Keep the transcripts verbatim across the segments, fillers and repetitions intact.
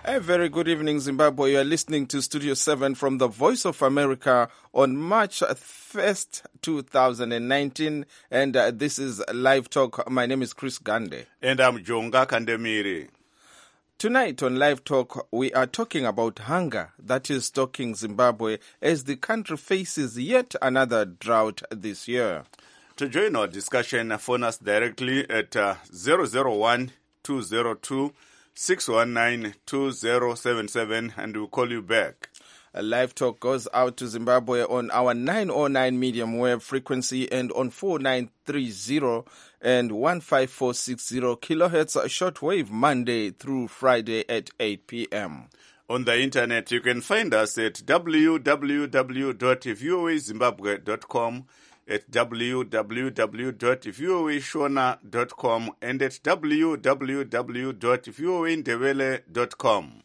A very good evening, Zimbabwe. You are listening to Studio seven from the Voice of America on March first, two thousand nineteen, and uh, this is Live Talk. My name is Chris Gande. And I'm Jonga Kandemiri. Tonight on Live Talk, we are talking about hunger that is stalking Zimbabwe as the country faces yet another drought this year. To join our discussion, phone us directly at uh, zero zero one, two zero two, six one nine, two zero seven seven and we'll call you back. A Live Talk goes out to Zimbabwe on our nine oh nine medium wave frequency and on four nine three zero and one five four six zero kilohertz shortwave Monday through Friday at eight p.m. On the internet, you can find us at w w w dot voa zimbabwe dot com, at w w w dot voa shona dot com, and at w w w dot voa ndebele dot com.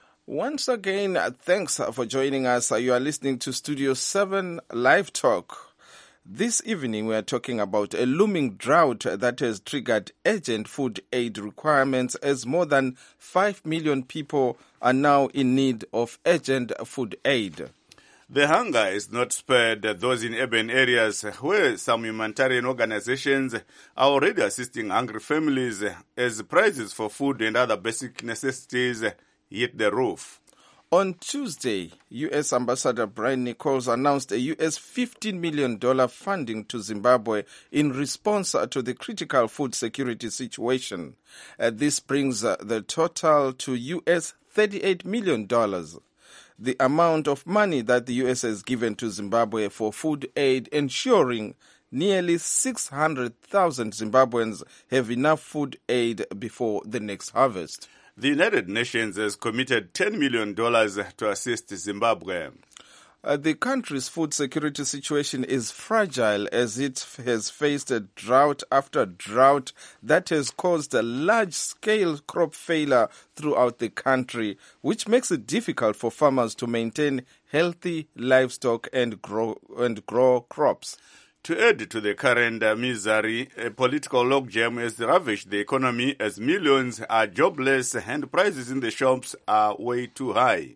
Once again, thanks for joining us. You are listening to Studio seven Live Talk. This evening, we are talking about a looming drought that has triggered urgent food aid requirements as more than five million people are now in need of urgent food aid. The hunger is not spared those in urban areas where some humanitarian organizations are already assisting hungry families as prices for food and other basic necessities hit the roof. On Tuesday, U S Ambassador Brian Nichols announced a U S fifteen million dollars funding to Zimbabwe in response to the critical food security situation. Uh, this brings uh, the total to U S thirty-eight million dollars. The amount of money that the U S has given to Zimbabwe for food aid, ensuring nearly six hundred thousand Zimbabweans have enough food aid before the next harvest. The United Nations has committed ten million dollars to assist Zimbabwe. Uh, the country's food security situation is fragile as it has faced a drought after drought that has caused a large-scale crop failure throughout the country, which makes it difficult for farmers to maintain healthy livestock and grow and grow crops. To add to the current uh, misery, a political logjam has ravaged the economy as millions are jobless and prices in the shops are way too high.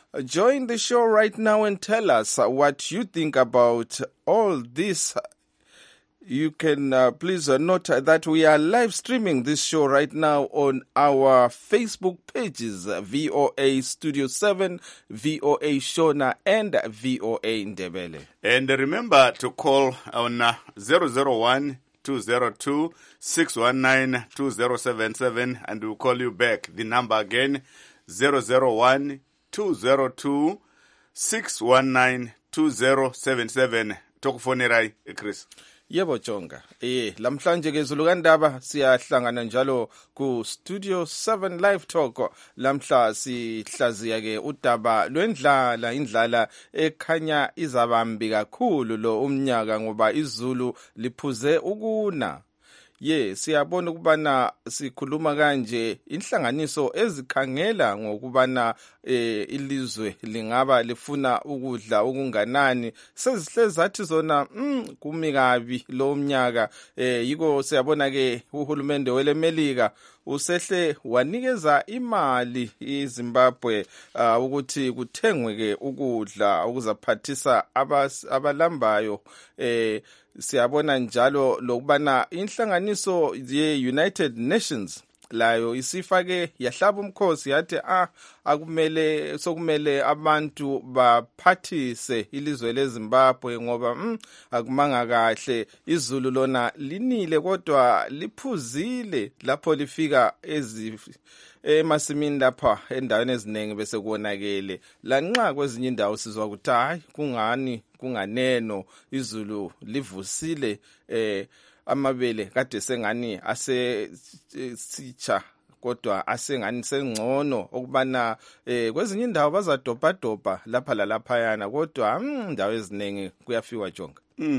Join the show right now and tell us what you think about all this. You can uh, please uh, note that we are live streaming this show right now on our Facebook pages, V O A Studio seven, V O A Shona, and V O A Ndebele. And remember to call on uh, zero zero one, two zero two, six one nine, two zero seven seven and we'll call you back. The number again, zero zero one, two zero two, six one nine, two zero seven seven. Tokufonerai, Chris. Yebo Jonga. Eh, lamhlanje ke Zulu kaNdaba siyahlangana njalo ku Studio seven Live Talk. Lamhla sihlaziya ke udaba lwendlala, indlala ekhanya izabambi kakhulu lo umnyaka ngoba izulu liphuze ukuna. Ye, siyabona ukubana sikhuluma kanje inhlanganiso ezikhangela ngokubana eh, ilizwe lingaba lifuna ukudla okunganani sezihlazathi zona mm, kumi kabi lo mnyaka eh, yiko siyabona ke uhulumende welemelika usehle wanikeza imali iZimbabwe uh, ukuthi kuthengwe ke ukudla okuzaphathisa abalambayo eh siyabona njalo lokubana inhlanganiso ye-United Nations layo isifake yahlaba umkhosi yathi ah akumele sokumele abantu baphathise ilizwe leZimbabwe ngoba mm, akumanga kahle izulu lona linile kodwa liphuzile lapho lifika ezi emasimini lapha endaweni eziningi bese kuonakele lanxa kwezinye indawo sizwa ukuthi hayi kungani kunganeno izulu livusile eh amabele kade sengani ase sitsha kodwa asengani sengcono okubana eh kwezinye indawo bazadobha dobha lapha lalapha yana kodwa indawo eziningi kuyafiwa Jonga. Mm.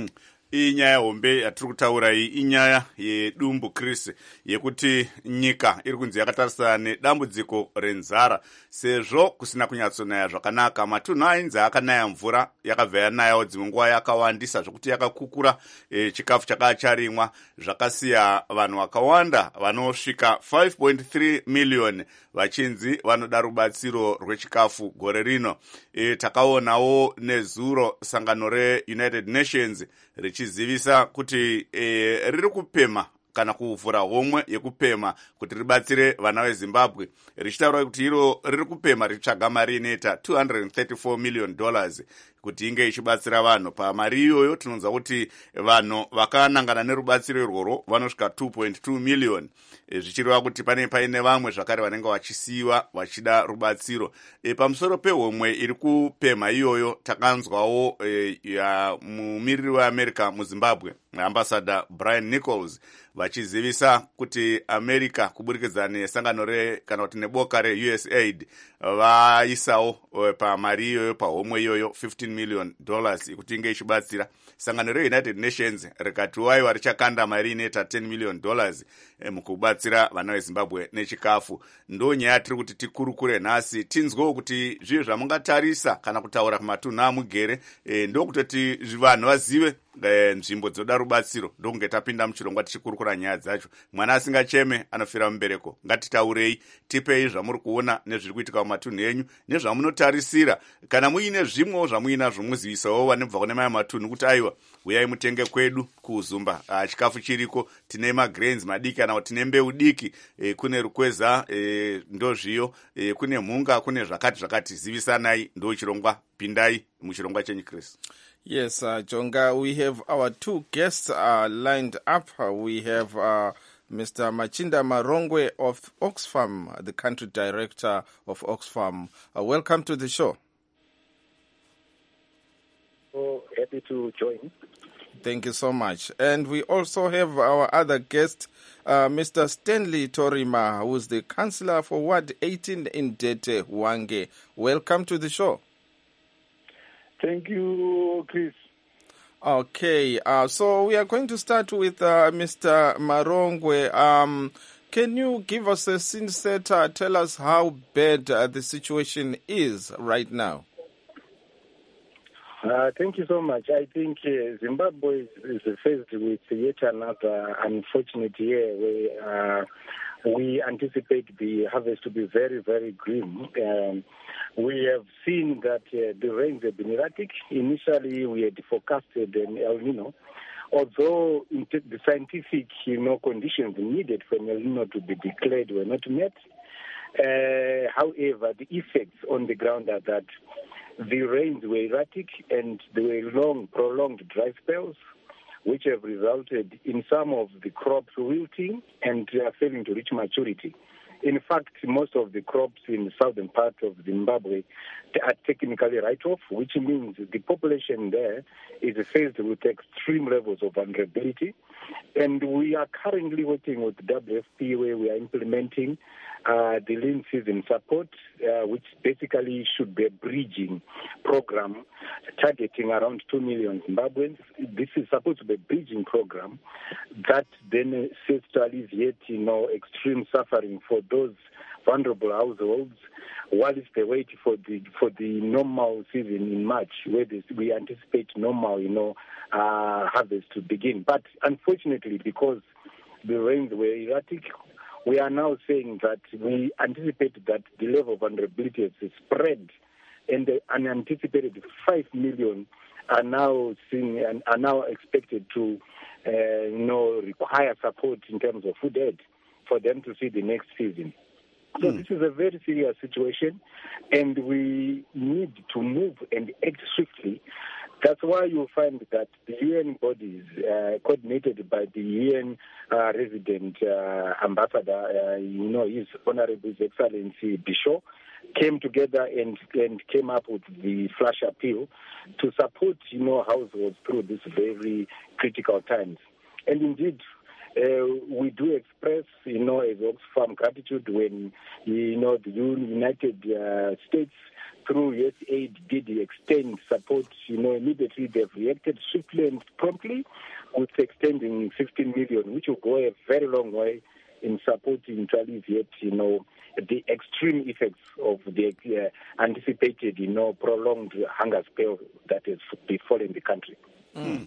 inyaya hombe yatiri kutaura iyi inyaya yedumbu Chris yekuti nyika iri kunzi yakatarisana nedambudziko renzara sezvo kusina kunyatsonaya zvakanaka. Matunhu ainzi akanaya mvura yakabva yanayawo dzimwe nguva yakawandisa zvokuti yakakukura e, chikafu chakava charimwa zvakasiya vanhu vakawanda vanosvika five point three million vachinzi vanoda rubatsiro rwechikafu gore rino. E, takaonawo nezuro sangano reUnited Nations richizivisa kuti e, riri kupema kana kuvhura homwe yekupema kuti ribatsire vana veZimbabwe, richitaura kuti iro riri kupema richitsvaga mari inoita two hundred thirty-four million dollars kuti inge ichibatsira vanhu. Pamari iyoyo tinonzwa kuti vanhu vakanangana nerubatsiro irworwo vanosvika two point two million, e, zvichireva kuti pane paine vamwe zvakare vanenge vachisiyiwa vachida rubatsiro. E, pamusoro pehomwe iri kupema iyoyo takanzwawo e, mumiriri weAmerica muZimbabwe ambassador Brian Nichols vachizivisa kuti America kuburikidza nesangano re kana kuti neboka reU S A I D vaisawo pamari iyoyo pahomwe iyoyo fifteen million dollars kuti inge ichibatsira. Sangano reUnited Nations rikati waiwa richakanda mari inoita ten million dollars e, mukubatsira vana veZimbabwe nechikafu. Ndo nyaya tiri kuti tikurukure nhasi tinzwewo kuti zviyo zvamungatarisa kana kutaura kumatunhu amugere e, ndokutoti vanhu vazive e, nzvimbo dzinoda rubatsiro ndokunge tapinda muchirongwa tichikurukura nyaya dzacho. Mwana asingacheme anofira mubereko. Ngatitaurei, tipei zvamuri kuona nezviri kuitika mumatunhu enyu nezvamunotarisira. Kana muine zvimwewo zvamuinazvo muzivisawo vanobva kune maya matunhu kuti aiwa uyai mutenge kwedu kuZumba, ah, chikafu chiriko, tine magrains madiki kana kuti tine mbeu diki, e, kune rukweza, e, ndozviyo, e, kune mhunga, kune zvakati zvakati. Zivisanai, ndo chirongwa, pindai muchirongwa chenyu Chris. Yes, uh, Jonga, we have our two guests uh, lined up. Uh, we have uh, Mister Machinda Marongwe of Oxfam, the country director of Oxfam. Uh, welcome to the show. So happy to join. Thank you so much. And we also have our other guest, uh, Mister Stanley Torima, who is the councillor for Ward eighteen in Dete Hwange. Welcome to the show. Thank you, Chris. Okay, uh, so we are going to start with uh, Mister Marongwe. Um, can you give us a scene setter, tell us how bad uh, the situation is right now? Uh, thank you so much. I think uh, Zimbabwe is, is faced with yet another unfortunate year where uh, we anticipate the harvest to be very, very grim. Um, we have seen that uh, the rains have been erratic. Initially, we had forecasted an El Nino, although the scientific, you know, conditions needed for an El Nino to be declared were not met. Uh, however, the effects on the ground are that the rains were erratic and there were long, prolonged dry spells, which have resulted in some of the crops wilting and uh, failing to reach maturity. In fact, most of the crops in the southern part of Zimbabwe are technically write-off, which means the population there is faced with extreme levels of vulnerability. And we are currently working with the W F P where we are implementing uh, the lean season support, uh, which basically should be a bridging program targeting around two million Zimbabweans. This is supposed to be a bridging program that then says to alleviate, you know, extreme suffering for those vulnerable households whilst they wait for the for the normal season in March, where this, we anticipate normal, you know, uh, harvest to begin. But unfortunately, because the rains were erratic, we are now saying that we anticipate that the level of vulnerability has spread, and the unanticipated five million are now seeing and are now expected to, uh, you know, require support in terms of food aid for them to see the next season. So mm. this is a very serious situation, and we need to move and act swiftly. That's why you'll find that the U N bodies, uh, coordinated by the U N uh, resident uh, ambassador, uh, you know, His Honorable His Excellency Bisho, came together and, and came up with the flash appeal to support, you know, households through these very critical times. And indeed, Uh, we do express, you know, as Oxfam gratitude when, you know, the United uh, States through U S A I D did extend support, you know, immediately they've reacted swiftly and promptly with extending fifteen million, which will go a very long way in supporting to alleviate, you know, the extreme effects of the uh, anticipated, you know, prolonged hunger spell that has befallen the country. Mm.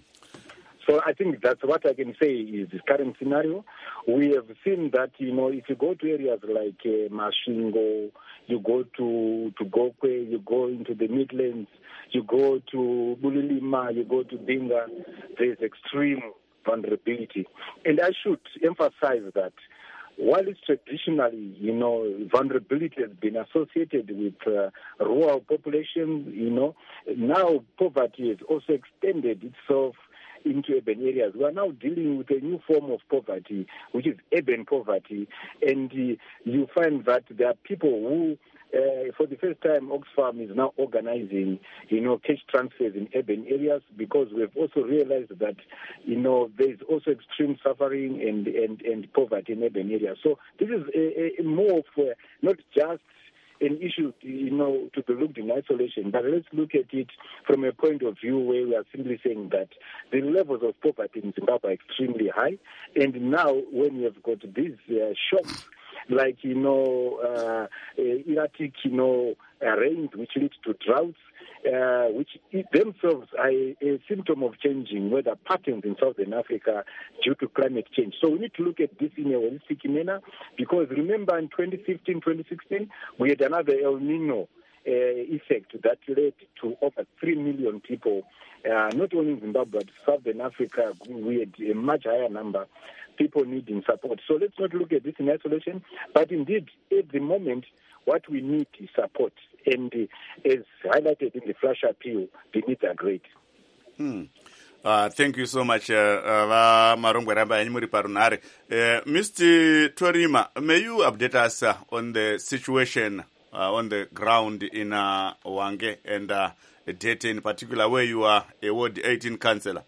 So I think that's what I can say is the current scenario. We have seen that, you know, if you go to areas like uh, Mashingo, you go to, to Gokwe, you go into the Midlands, you go to Bulilima, you go to Binga, there's extreme vulnerability. And I should emphasize that while it's traditionally, you know, vulnerability has been associated with uh, rural populations, you know, now poverty has also extended itself into urban areas. We are now dealing with a new form of poverty, which is urban poverty, and uh, you find that there are people who, uh, for the first time, Oxfam is now organizing, you know, cash transfers in urban areas, because we've also realized that, you know, there is also extreme suffering and, and, and poverty in urban areas. So this is a, a more of a, not just an issue, you know, to be looked in isolation, but let's look at it from a point of view where we are simply saying that the levels of poverty in Zimbabwe are extremely high, and now when you have got these uh, shocks, like, you know, uh, erratic, you know, uh, rains which lead to droughts, uh, which themselves are a, a symptom of changing weather patterns in Southern Africa due to climate change. So we need to look at this in a holistic manner, because remember in twenty fifteen, twenty sixteen, we had another El Nino uh, effect that led to over three million people, uh, not only in Zimbabwe, but Southern Africa. We had a much higher number people needing support. So let's not look at this in isolation, but indeed, at the moment, what we need is support. And uh, as highlighted in the flash appeal, the needs are great. Hmm. Uh, thank you so much, uh, uh, Marongwe Ramba Muri Parunare. Uh, Mister Torima, may you update us uh, on the situation uh, on the ground in uh, Hwange and uh, Tete in particular, where you are a Ward eighteen councillor?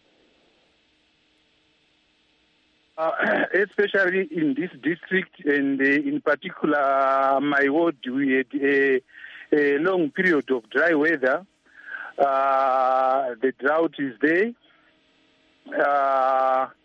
Uh, especially in this district, and uh, in particular my ward, we had a, a long period of dry weather. Uh, the drought is there. Uh,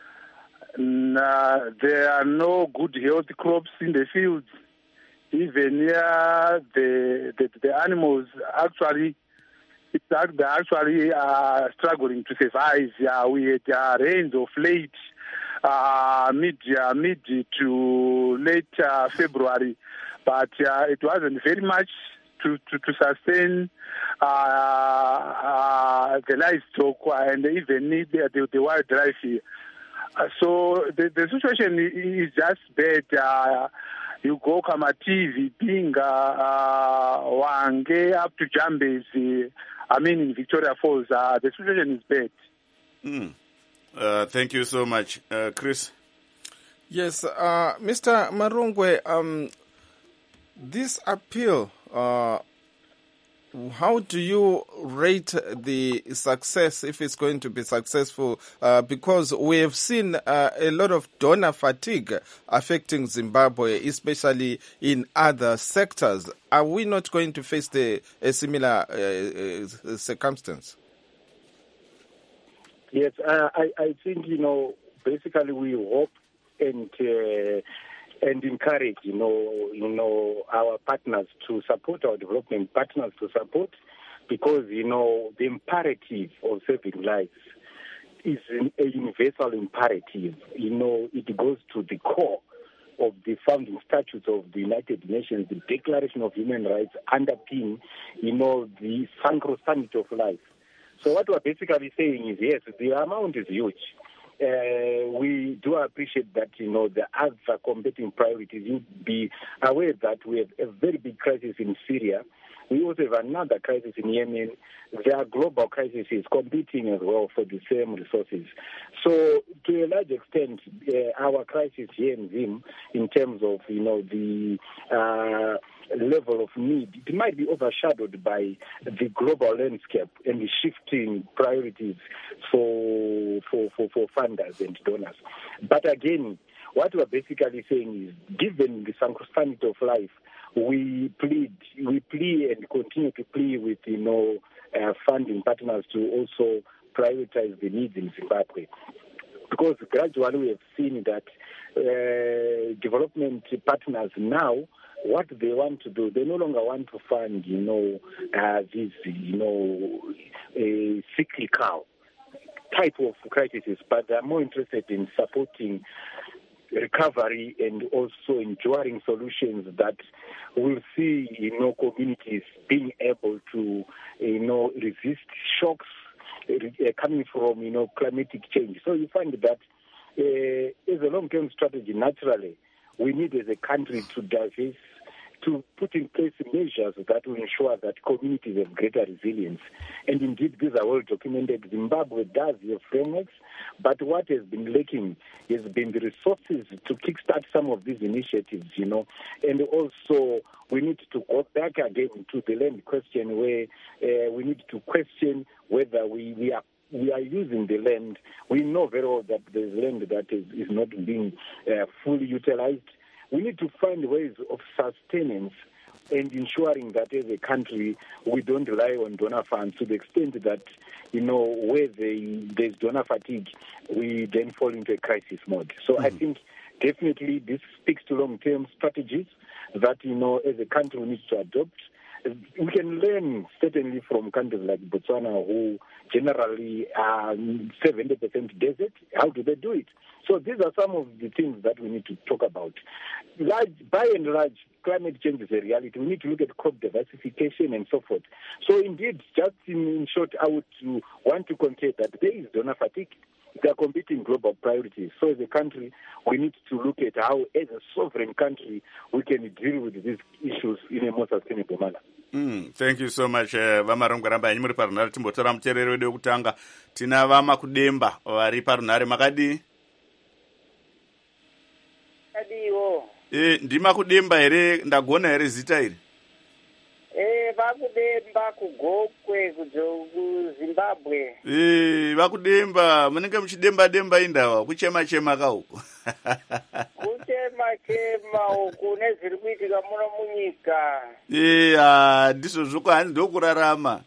nah, there are no good healthy crops in the fields. Even uh, the, the the animals actually it's they're actually uh, struggling to survive. Uh, we had uh, rains of late. Uh, mid uh, mid to late uh, February, but uh, it wasn't very much to, to, to sustain uh, uh, the livestock and even need the, the, the wildlife here. Uh, so the, the situation is just bad. Uh, you go Kamativi, Binga, uh, Hwange, up to Jambezi, I mean in Victoria Falls, uh, the situation is bad. Mm. Uh, thank you so much. Uh, Chris? Yes, uh, Mister Marongwe, um, this appeal, uh, how do you rate the success, if it's going to be successful? Uh, because we have seen uh, a lot of donor fatigue affecting Zimbabwe, especially in other sectors. Are we not going to face the, a similar uh, uh, circumstance? Yes, uh, I, I think, you know, basically we hope and uh, and encourage, you know, you know, our partners to support, our development partners to support, because, you know, the imperative of saving lives is a universal imperative. You know, it goes to the core of the founding statutes of the United Nations, the Declaration of Human Rights underpin, you know, the sacrosanct of life. So what we're basically saying is, yes, the amount is huge. Uh, we do appreciate that, you know, the other competing priorities. You'd be aware that we have a very big crisis in Syria. We also have another crisis in Yemen. There are global crises competing as well for the same resources. So to a large extent, uh, our crisis here in Zim, in terms of, you know, the uh, level of need, it might be overshadowed by the global landscape and the shifting priorities for for, for, for funders and donors. But again, what we're basically saying is, given the sanctity of life, we plead, we plea and continue to plea with, you know, uh, funding partners to also prioritize the needs in Zimbabwe. Because gradually we have seen that uh, development partners now, what they want to do, they no longer want to fund, you know, uh, these, you know, uh, cyclical type of crises, but they're more interested in supporting recovery and also enduring solutions that will see, you know, communities being able to, you know, resist shocks uh, coming from, you know, climatic change. So you find that uh, as a long-term strategy, naturally, we need as a country to diverse, to put in place measures that will ensure that communities have greater resilience. And indeed, these are well documented. Zimbabwe does have frameworks, but what has been lacking has been the resources to kickstart some of these initiatives, you know. And also, we need to go back again to the land question where uh, we need to question whether we, we are we are using the land. We know very well that there's land that is, is not being uh, fully utilized. We need to find ways of sustenance and ensuring that as a country we don't rely on donor funds to the extent that, you know, where they, there's donor fatigue, we then fall into a crisis mode. So mm-hmm. I think definitely this speaks to long-term strategies that, you know, as a country we need to adopt. We can learn certainly from countries like Botswana, who generally are seventy percent desert. How do they do it? So these are some of the things that we need to talk about. Large, by and large, climate change is a reality. We need to look at crop diversification and so forth. So indeed, just in, in short, I would to want to conclude that there is donor fatigue. They are competing global priorities. So as a country, we need to look at how, as a sovereign country, we can deal with these issues in a more sustainable manner. Mm, thank you so much. Vamarongwa ramba muri parunhare timbotora muteereri wedu wekutanga. Tina vama kudemba vari parunhare makadi? Kadiwo. Eh, ndima kudemba here ndagona here zita iri? Eh, vakudemba kugokwe kuZimbabwe. Eh, vakudemba munenge muchidemba demba indawa kuchema chema kauko. Kuchema chema uku nezviri kuitika muno munyika. Eh, ah ndizvo zvoko hanzi ndokurarama.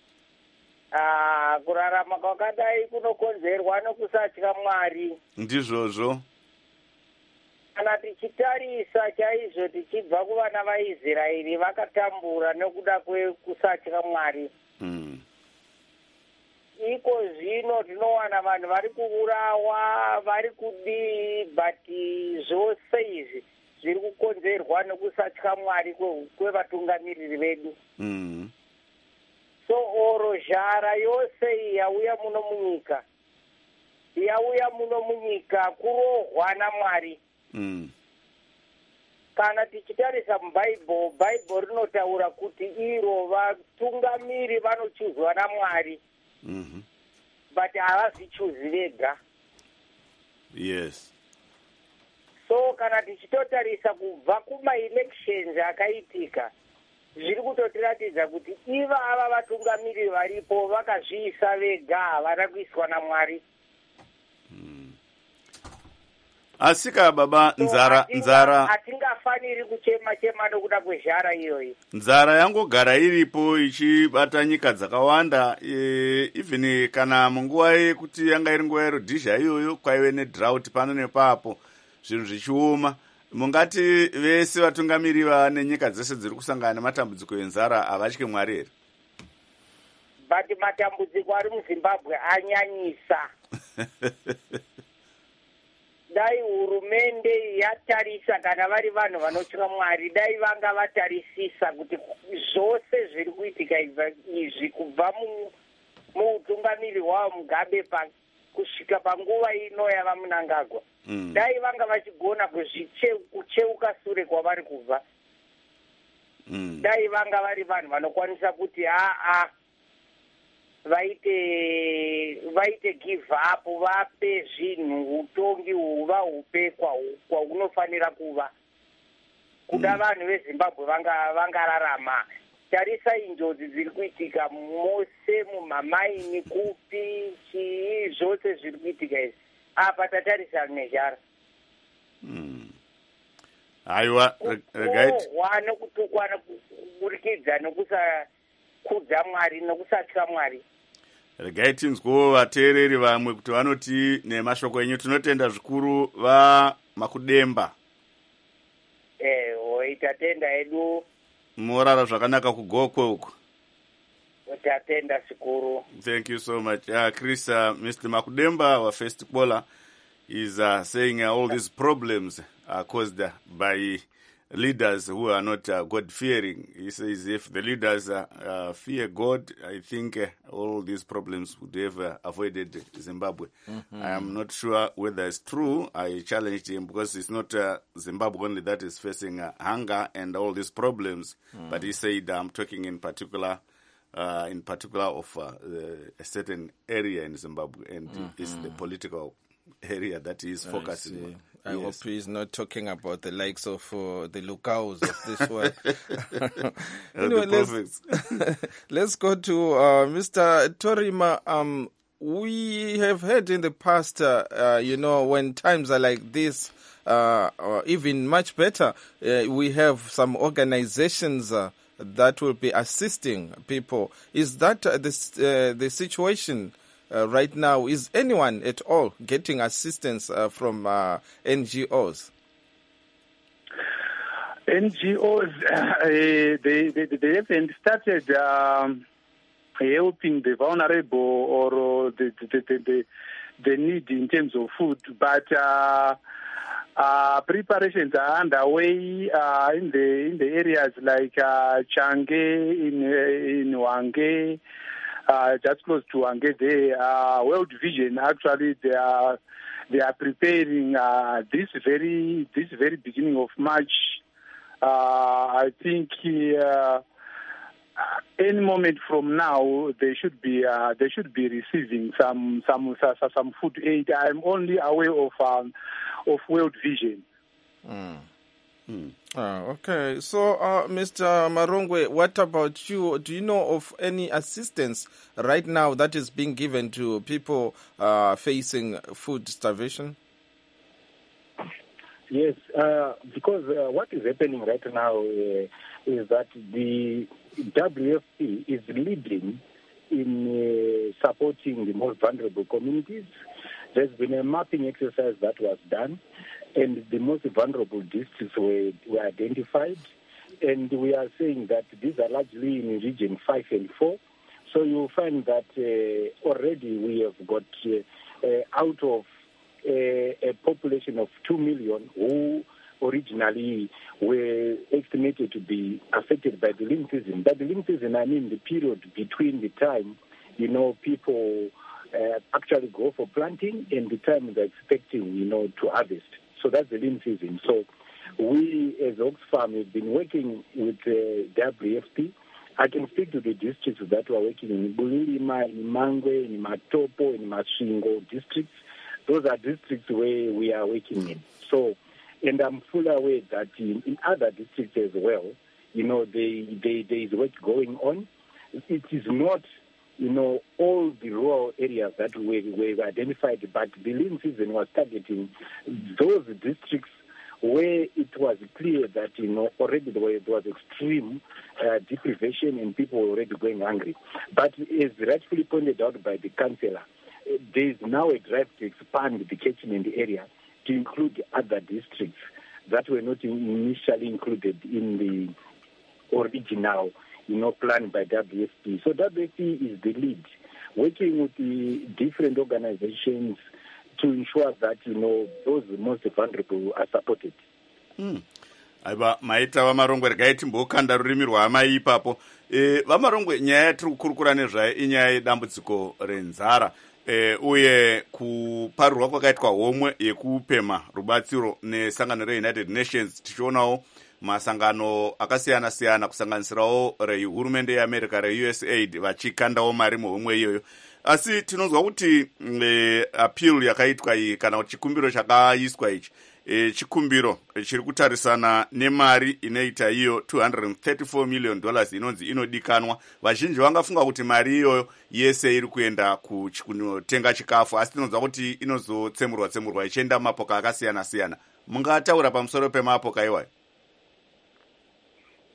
Ah, kurarama kwakadai kunokonzerwa nokusatya Mwari. Ndizvozvo. Kana tichitarisa chaizvo tichibva kuvana vaIsraeri vakatambura nekuda kwekusatya Mwari. Mm. Iko zvino tinowana vanhu vari kuurawa, vari kudii, but zvose izvi zviri kukonzerwa nokusatya Mwari kwevatungamiriri vedu. Mm. So oro zhara yose yauya muno munyika, yauya muno munyika kurohwa naMwari. Mm. Kana tichitarisa mubhaibheri, bhaibheri rinotaura kuti iro vatungamiri vanochuzwa naMwari. Mm-hmm. But havazvichuzi vega. Yes. So kana tichitotarisa kubva kuma-elections akaitika, zviri kutotiratidza kuti iva ava vatungamiriri varipo vakazviisa vega, havana kuiswa naMwari. Asika baba nzara so, nzara hatingafaniri kuchema chema nokuda kwezhara iyoyi. Nzara yangogara iripo ichibata nyika dzakawanda, e, even kana munguva yekuti yanga iri nguva yerodhizha iyoyo kwaive nedrought pano nepapo zvinhu zvichioma. Mungati vese vatungamiri vane nyika dzese dziri kusangana nematambudziko enzara havatye Mwari here? But matambudziko ari muZimbabwe anyanyisa. Dai hurumende yatarisa kana vari vanhu vanotya Mwari, dai vanga vatarisisa kuti zvose zviri kuitika izvi kubva muutungamiri hwavo Mugabe pa kusvika panguva ino yava Mnangagwa. Mm. Dai vanga vachigona kucheuka sure kwavari kubva. Mm. Dai vanga vari vanhu vanokwanisa kuti aa vaite vaite give up, vape zvinhu utongi huva hupe kwaunofanira kuva kuda mm. vanhu veZimbabwe vanga vangararama. Tarisa injodzi dziri kuitika mose mumamaini kupi chii zvose zviri kuitika izvi apa tatarisa nezhara. Mm. aiwa regaiti kuwa nokutukwa nokuburikidza nokusakudza Mwari nokusatya Mwari. regai tinzwewo vateereri vamwe kuti vanoti nemashoko enyu. Tinotenda zvikuru vaMakudemba. Eh, oi tatenda edu. Morara zvakanaka kugokwe uko. Tatenda zvikuru. Thank you so much. Uh, Chris, uh, Mister Makudemba, our first caller, is uh, saying uh, all these problems are caused uh, by leaders who are not uh, God-fearing. He says if the leaders uh, uh, fear God, I think uh, all these problems would have uh, avoided Zimbabwe. Mm-hmm. I am not sure whether it's true. I challenged him because it's not uh, Zimbabwe only that is facing uh, hunger and all these problems. Mm. But he said, I'm talking in particular uh, in particular of uh, a certain area in Zimbabwe, and mm-hmm. it's the political area that he is focusing on. I yes. hope he's not talking about the likes of uh, the Lukaus of this world. Anyway, let's, let's go to uh, Mister Torima. Um, we have heard in the past, uh, uh, you know, when times are like this, uh, or even much better, uh, we have some organizations uh, that will be assisting people. Is that uh, the, uh, the situation Uh, right now? Is anyone at all getting assistance uh, from uh, N G Os? N G Os, uh, they, they, they haven't started um, helping the vulnerable or the, the, the, the, the need in terms of food, but uh, uh, preparations are underway uh, in the in the areas like uh, Change, in in Hwange. Uh, just close to Angede, uh, World Vision. Actually, they are they are preparing uh, this very this very beginning of March. Uh, I think uh, any moment from now they should be uh, they should be receiving some some some food aid. I'm only aware of um, of World Vision. Mm. Mm. Oh, okay. So, uh, Mister Marongwe, what about you? Do you know of any assistance right now that is being given to people uh, facing food starvation? Yes, uh, because uh, what is happening right now uh, is that the W F P is leading in uh, supporting the most vulnerable communities. There's been a mapping exercise that was done, and the most vulnerable districts were, were identified. And we are saying that these are largely in region five and four. So you'll find that uh, already we have got uh, uh, out of uh, a population of two million who originally were estimated to be affected by the lean season. By the lean season, I mean the period between the time, you know, people uh, actually go for planting and the time they're expecting, you know, to harvest. So that's the lean season. So we, as Oxfam, have been working with uh, W F P. I can speak to the districts that were working in Bulilima, in Mangwe, in Matopo, in Mashingo districts. Those are districts where we are working in. So, and I'm fully aware that in, in other districts as well, you know, they, they, there is work going on. It is not, you know, all the rural areas that were, were identified, but the lean season was targeting those districts where it was clear that, you know, already there was extreme uh, deprivation and people were already going hungry. But as rightfully pointed out by the councillor, there is now a drive to expand the catchment area to include other districts that were not initially included in the original, you know, plan by W F P. So W F P is the lead, working with the different organizations to ensure that, you know, those most vulnerable are supported. Mm. Aiva maita vamarongwe regai timbokanda rurimi rwamai ipapo. E, vamarongwe nyaya yatiri kukurukura nezvayo inyaya yedambudziko renzara. E, uye kuparurwa kwakaitwa homwe yekupema rubatsiro nesangano reUnited Nations, tichionawo masangano akasiyana siyana kusanganisirawo rehurumende yeAmerica reU S A I D vachikandawo mari muhomwe iyoyo. Asi tinonzwa kuti e, appeal yakaitwa iyi kana kuti chikumbiro chakaiswa ichi e, chikumbiro chiri kutarisana nemari inoita iyo two hundred thirty-four million dollars inonzi inodikanwa. Vazhinji vangafunga kuti mari iyoyo yese iri kuenda kutenga chikafu, asi tinonzwa kuti inozotsemurwa tsemurwa ichienda mapoka akasiyana siyana. Mungataura pamusoro pemapoka iwayo?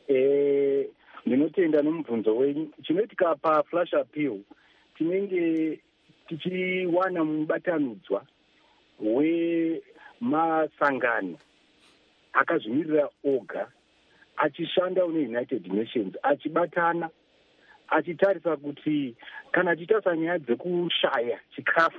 eh ndinotenda nomubvunzo wenyu. Chinoitika paflash appeal tinenge tichiwana mubatanidzwa wemasangano akazvimirira oga achishanda neunited nations achibatana achitarisa kuti kana tichitarisa nyaya dzekushaya chikafu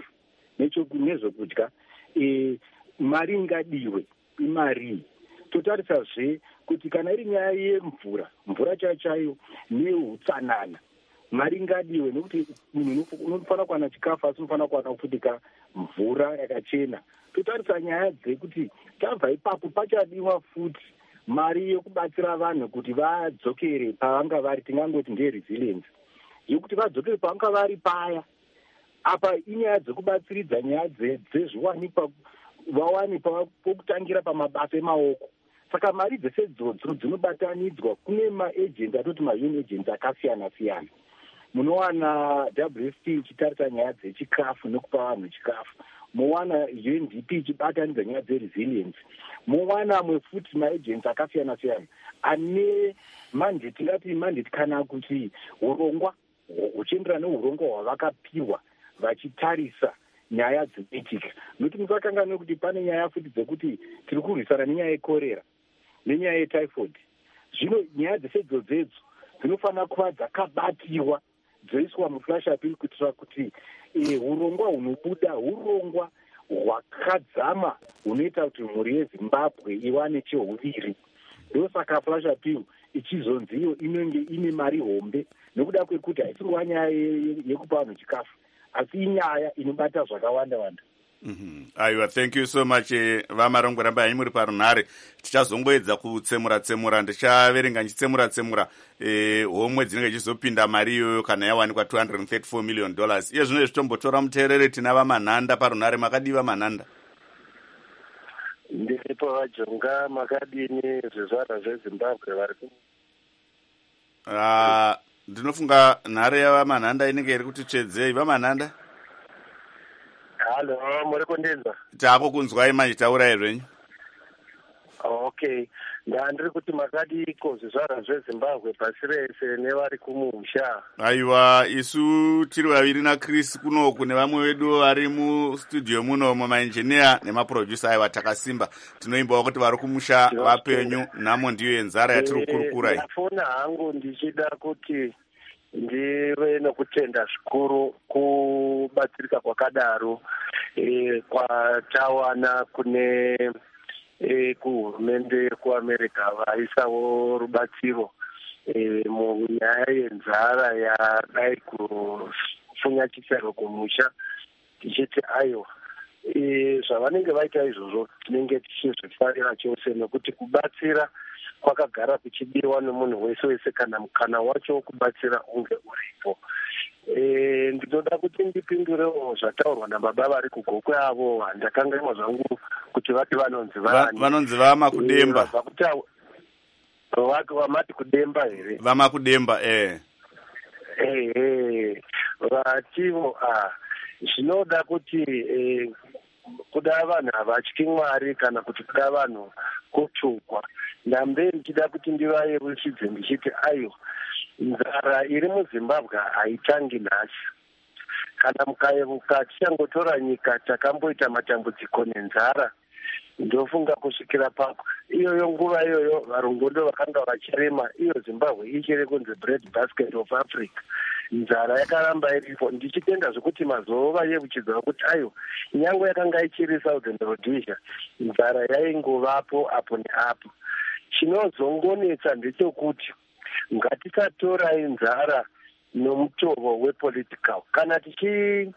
nezvokudya e, mari ingadiwe imari. Totarisazve kuti kana iri nyaya yemvura mvura chayo chayo neutsanana mari ingadiwe, nekuti munhu unofanira kuwana chikafu asi unofanira kuwana kufutika mvura yakachena. Totarisa nyaya dzekuti tabva ipapo pachadiwa futi mari yokubatsira vanhu kuti vadzokere pavanga vari, tingangoti nderesilience yokuti vadzokere pavanga vari paya. Apa inyaya dzekubatsiridza nyaya dzezviwanikwa vawane pokutangira pamabasa emaoko. Saka mari dzese dzodzo dzinobatanidzwa kune maagent atoti maunion agents akasiyana siyana. Munowana W F P ichitarisa nyaya dzechikafu nekupa vanhu chikafu, mowana U N D P ichibatanidza nyaya dzeresilience, mowana amwe futi maagents akasiyana siyana ane mandate, tingati mandate kana kuti urongwa huchienderana neurongwa hwavakapiwa vachitarisa nyaya dzinoitika. Nokuti musakanga nekuti pane nyaya futi dzekuti tiri kurwisana nenyaya yekorera nenyaya yetyphoid. Zvino nyaya dzese dzodzedzo dzinofanira kuva dzakabatiwa dzoiswa muflash appeal kuitira kuti e, urongwa hunobuda urongwa hwakadzama hunoita kuti mhuri yeZimbabwe iwane chehuviri. Ndosaka flash appeal ichizonziyo inenge ine mari hombe, nekuda kwekuti haisiriwa nyaya yekupa vanhu chikafu asi inyaya inobata zvakawanda wanda. Mm-hmm. Aiwa, thank you so much. Vamarongo ramba hanyi muri parunhare. Tichazongoedza kutsemura tsemura, ndichaverenga ndichitsemura tsemura eh homwe dzinenge chizopinda mari iyoyo kana yawanikwa two hundred thirty-four million dollars. Iye zvino zvitombotora muteerere tina vamanhanda parunhare, makadiva manhanda. Ndiripo vajonga, makadini zvizvarwa zveZimbabwe vari ku Ah, ndinofunga nhare yavamanhanda inenge iri kuti tsvedzei vamanhanda. Halo, muri kundinzwa? Taako kunzwai manje, taurai zvenyu. Okay, ndandiri kuti makadiko zvizvarwa zveZimbabwe pasi rese nevari kumusha. Aiwa, isu tiri vaviri naChris kunoku nevamwe vedu vari mustudio muno, mamaengineer nemaproducer. Aiwa, takasimba tinoimbawo kuti vari kumusha vapenyu, nhamo ndiyo yenzara yatiri kukurukurai. Ndafona hangu ndichida kuti ndive nokutenda zvikuru kubatsirika kwakadaro e, kwatawana kune e, kuhurumende kuAmerica vaisawo rubatsiro e, munyaya yenzara yadai kufunyachisa kumusha. Tichiti aiwa, e, zvavanenge vaita izvozvo tinenge tichizvifarira chose, nekuti kubatsira kwakagara kuchidiwa nemunhu wese wese kana mukana wacho kubatsira unge uripo. E, ndinoda kuti ndipindurewo zvataurwa nababa vari kugokwe avo. Handakangaima zvangu kuti vati vanonzi vani. Vanonzi vamakudemba. Vati vamati kudemba here? Vamakudemba, eh. Eh, eh. Vativo, ah. Zvinoda kuti eh, kuda vanhu havatyi Mwari kana kuti kuda vanhu kutsvukwa. Ndambe ndichida kuti ndivayeruchidze ndichiti aiwa, nzara iri muZimbabwe haitangi nhasi. Kana mukayeruka tichangotora nyika takamboita matambudziko nenzara, ndofunga kusvikira papo iyoyo nguva iyoyo varungondo vakanga vachirema, iyo Zimbabwe ichiri kunzi bread basket of Africa. Nzara yakaramba iripo. Ndichitenda zvekuti mazova yevuchidzwa kuti ayo nyange yakanga ichiri Southern Rhodesia, nzara yaingovapo apo neapo. Chinozongonetsa ndechekuti ngatisatorai nzara nomutovo wepolitical. Kana tichi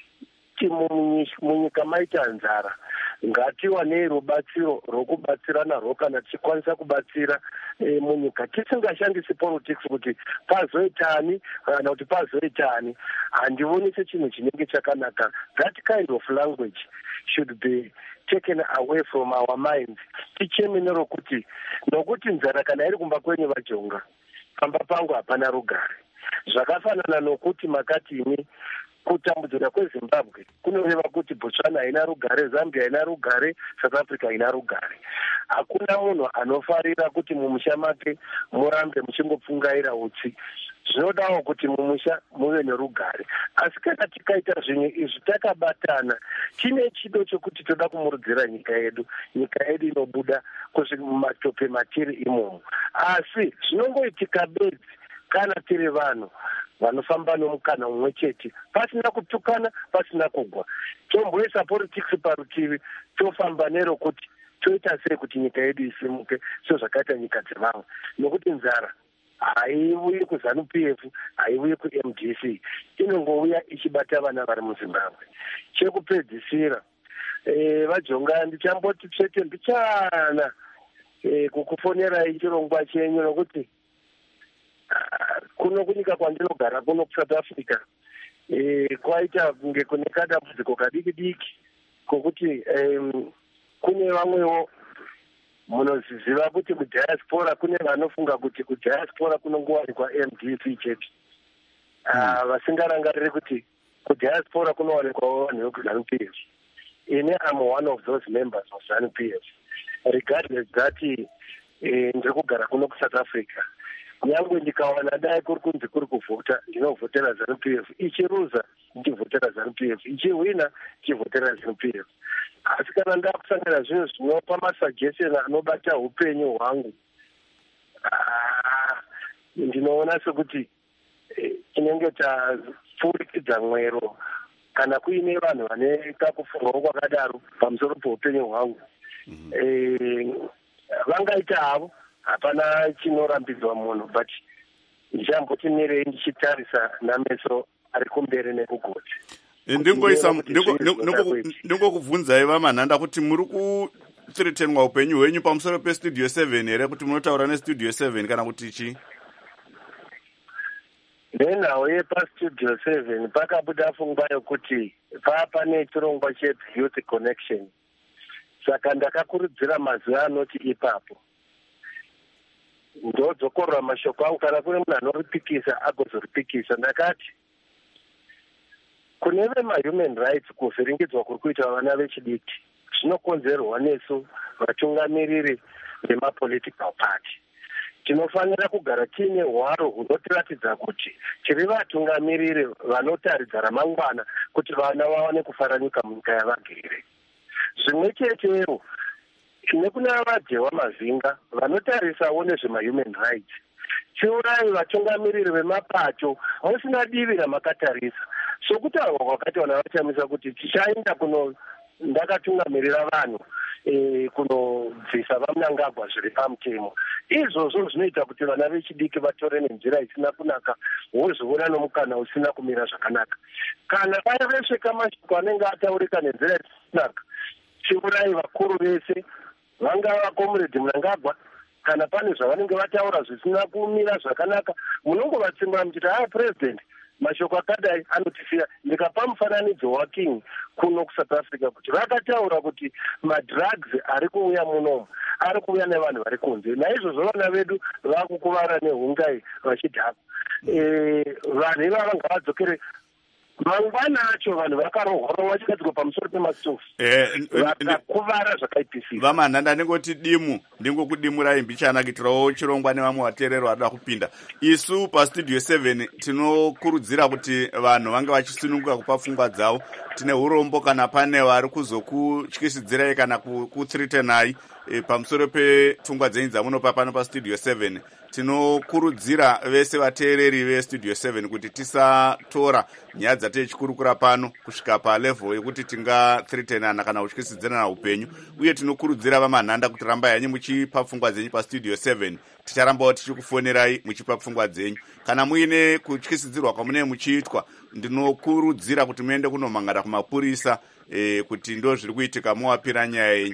munyika maita nzara, ngatiwanei rubatsiro rwokubatsira narwo kana tichikwanisa kubatsira e, munyika tisingashandisi politics kuti pazoitani kana kuti pazoitani. Handioni sechinhu chinenge chakanaka. That kind of language should be taken away from our minds. Tichemenero kuti nokuti nzara kana iri kumba kwenyu vajonga, pamba pangu hapana rugare. Zvakafanana nokuti makati imi kutambudzika kwezimbabwe kunoreva kuti botswana haina rugare, zambia haina rugare, south africa haina rugare. Hakuna munhu anofarira kuti mumusha make murambe muchingopfungaira utsi. Zvinodawo kuti mumusha muve nerugare. Asi kana tikaita zvinhu izvi takabatana, tine chido chokuti toda kumurudzira nyika yedu, nyika yedu inobuda kuzvimatope matiri imomo. Asi zvinongoitika bedzi kana tiri vanhu vanofamba nomukana umwe chete, pasina kutukana, pasina kugwa. Tomboisa politics parutivi, tofamba nero kuti toita sei kuti nyika yedu isimuke sezvakaita nyika dzevamwe. Nokuti nzara haiuyi kuZANU P F, haiuyi kuM D C, inongouya ichibata vana vari muZimbabwe. Chekupedzisira, eh, vajonga ndichamboti tsvete mbichana eh, kukufonerai chirongwa chenyu nokuti kuno kunyika kwandinogara kuno kuSouth Africa eh, kwaita kunge kune kadambudziko kadiki diki kokuti um, kune vamwewo munoziva kuti kudiaspora kune vanofunga kuti kudiaspora kunongowanikwa M D C chete. Ah, vasingarangariri kuti kudiaspora kunowanikwa vanhu vekuZANU P F. Ine am one of those members of ZANU P F. Regardless that eh, ndiri kugara kuno kuSouth Africa. Nyangwe ndikawana dai kuri kunzi kuri kuvhota, ndinovhotera ZANU P F. Ichiruza ndichivhotera ZANU P F. Ichiwina ndichivhotera ZANU P F. Asi kana ndakusangana zvinhu zvinopa masuggestion anobata upenyu hwangu, ndinoona sekuti tinenge tapfurikidza mwero kana kuine vanhu vane kakufungawo kwakadaro pamusoro peupenyu hwangu. Vangaita havo, hapana chinorambidzwa munhu, but ndichamboti mirei ndichitarisa nameso ari kumberi nekugoti. ndingoisa ndingokubvunzai vamanhanda kuti muri kutsiretenwa upenyu hwenyu pamusoro pestudio seven here, kuti munotaura nestudio seven kana kuti chi? Nenhau yepastudio seven pakabuda pfungwa yokuti paapane chirongwa cheYouth Connection. Saka ndakakurudzira mazuva anoti ipapo ndodzokorora mashoko angu, kana kune munhu anoripikisa agozoripikisa. Ndakati kune vema-human rights kuvhiringidzwa kuri kuita vana vechidiki zvinokonzerwa nesu vatungamiriri vemapolitical party. Tinofanira kugara tiine hwaro hunotiratidza kuti tiri vatungamiriri vanotaridza ramangwana kuti vana vawane kufaranuka munyika yavagere. Zvimwe chetero nekuna vadyewa mazinga vanotarisawo nezvema-human rights. Chiurai vatungamiriri vemapato musina divi ramakatarisa. Sokutaurwa kwakati vana vachamisa kuti tichaenda kuno, ndakatungamirira vanhu e, kunobvisa vamunangagwa zviri pamutemo. Izvozvo zvinoita kuti vana vechidiki vatore nenzira isina kunaka, wozviona nomukana usina kumira zvakanaka. Kana vaya vesveka mashoko anenge ataurika nenzira isina kunaka, chiurai vakuru vese, vangava vakomuredi Mnangagwa, kana pane zvavanenge vataura zvisina kumira zvakanaka, munongovatsimbura muchiti haa president, mashoko akadai anotifira. Ndikapa mufananidzo waking kuno kuSouth Africa kuti vakataura kuti madrugs ari kuuya munomu ari kuuya nevanhu vari kunze. Naizvozvo vana vedu vakukuvara nehungai vachidhakwa. E, vanhu ivava ngavadzokere mangwana acho, vanhu vakarohwa vachigadzikwa pamusoro pemastofu vakakuvara zvakaipisisa. Vamanhanda ndingoti dimu ndingokudimurai mbichana kuitirawo chirongwa nevamwe vateereri vanoda kupinda. Isu pastudio seven tinokurudzira kuti vanhu vange vachisununguka kupa pfungwa dzavo. Tine urombo kana pane vari kuzokutyisidzirai kana kutsiritenai e, pamusoro pepfungwa dzenyu dzamunopa pano pastudio seven. Tinokurudzira vese vateereri vestudio seven kuti tisatora nyaya dzatichikurukura pano kusvika palevel yekuti tingathreatenana kana kutyisidzirana upenyu. Uye tinokurudzira vamanhanda kuti rambai hanyu muchipa pfungwa dzenyu pastudio seven. Ticharambawo tichikufonerai muchipa pfungwa dzenyu. Kana muine kutyisidzirwa kwamunenge muchiitwa, ndinokurudzira kuti muende kunomhangara kumapurisa e, kuti ndo zviri kuitika muwapira nyaya yenyu.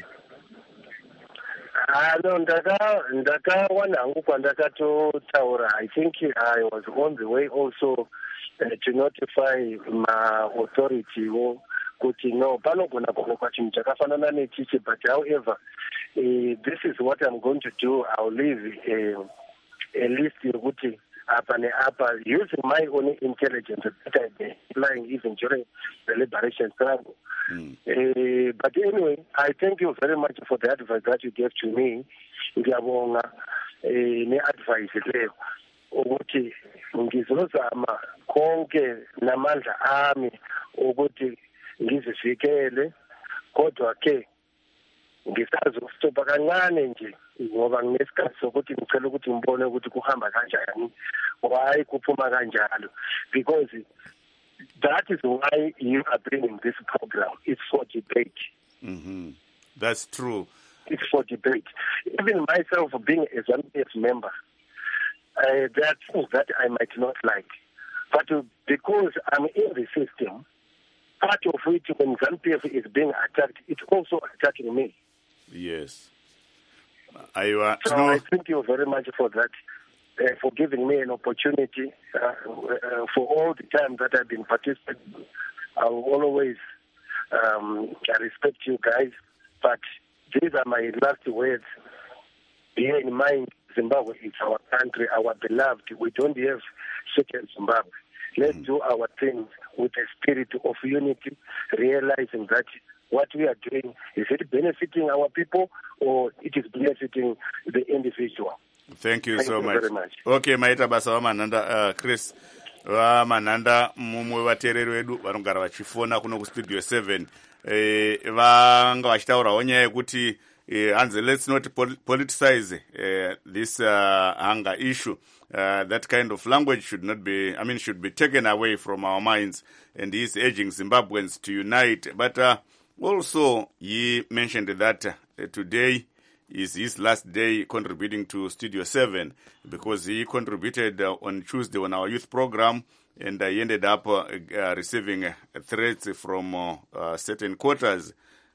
Ah, no, ndaka ndakawana hangu kwandakatotaura. I think I was on the way also uh, to notify my authority wo kuti no panogona kuonekwa chinhu chakafanana nechichi, but however uh, this is what I'm going to do. I'll leave uh, a list yokuti apa ne-apa, using my own intelligence that I've been applying even during the liberation struggle. Mm. Uh, but anyway, I thank you very much for the advice that you gave to me. Ngiyabonga ne-advice leyo ukuthi ngizozama konke namandla ami ukuthi ngizivikele, kodwa ke ngisazi ukustopha kancane nje ngoba nginesikhathi sokuthi ngicela ukuthi ngibone ukuthi kuhamba kanjani, why kuphuma kanjalo, because that is why you are bringing this program. It's for debate. Mm-hmm. That's true. It's for debate. Even myself, being a ZANU-P F member, uh, there are things that I might not like. But uh, because I'm in the system, part of it, when ZANU-P F is being attacked, it's also attacking me. Yes. I, uh, so no. I thank you very much for that, uh, for giving me an opportunity, uh, uh, for all the time that I've been participating. I will always um, I respect you guys, but these are my last words. Bear in mind, Zimbabwe is our country, our beloved. We don't have second Zimbabwe. Let's do our things with a spirit of unity, realizing that what we are doing, is it benefiting our people or it is benefiting the individual? Thank you Thank so you much. very much. Okay, maita basa vamanhanda uh, Chris vamanhanda mumwe vateereri vedu vanogara vachifona kuno kustudio seven eh, vanga vachitaurawo nyaya yekuti eh, hanzi let's not pol- politicize uh, this uh, hunger issue. Uh, that kind of language should not be, I mean, should be taken away from our minds. And he's urging Zimbabweans to unite. But uh, also, he mentioned that uh, today is his last day contributing to Studio seven because he contributed uh, on Tuesday on our youth program, and uh, he ended up uh, uh, receiving uh, threats from uh, uh, certain quarters.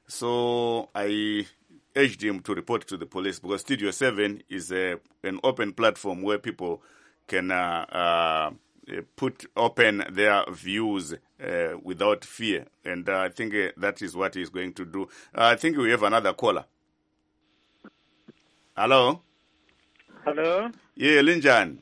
So I urged him to report to the police because Studio seven is a, an open platform where people can uh, uh, put open their views uh, without fear. And uh, I think uh, that is what he's going to do. Uh, I think we have another caller. Hello? Hello? Yeah, Linjan.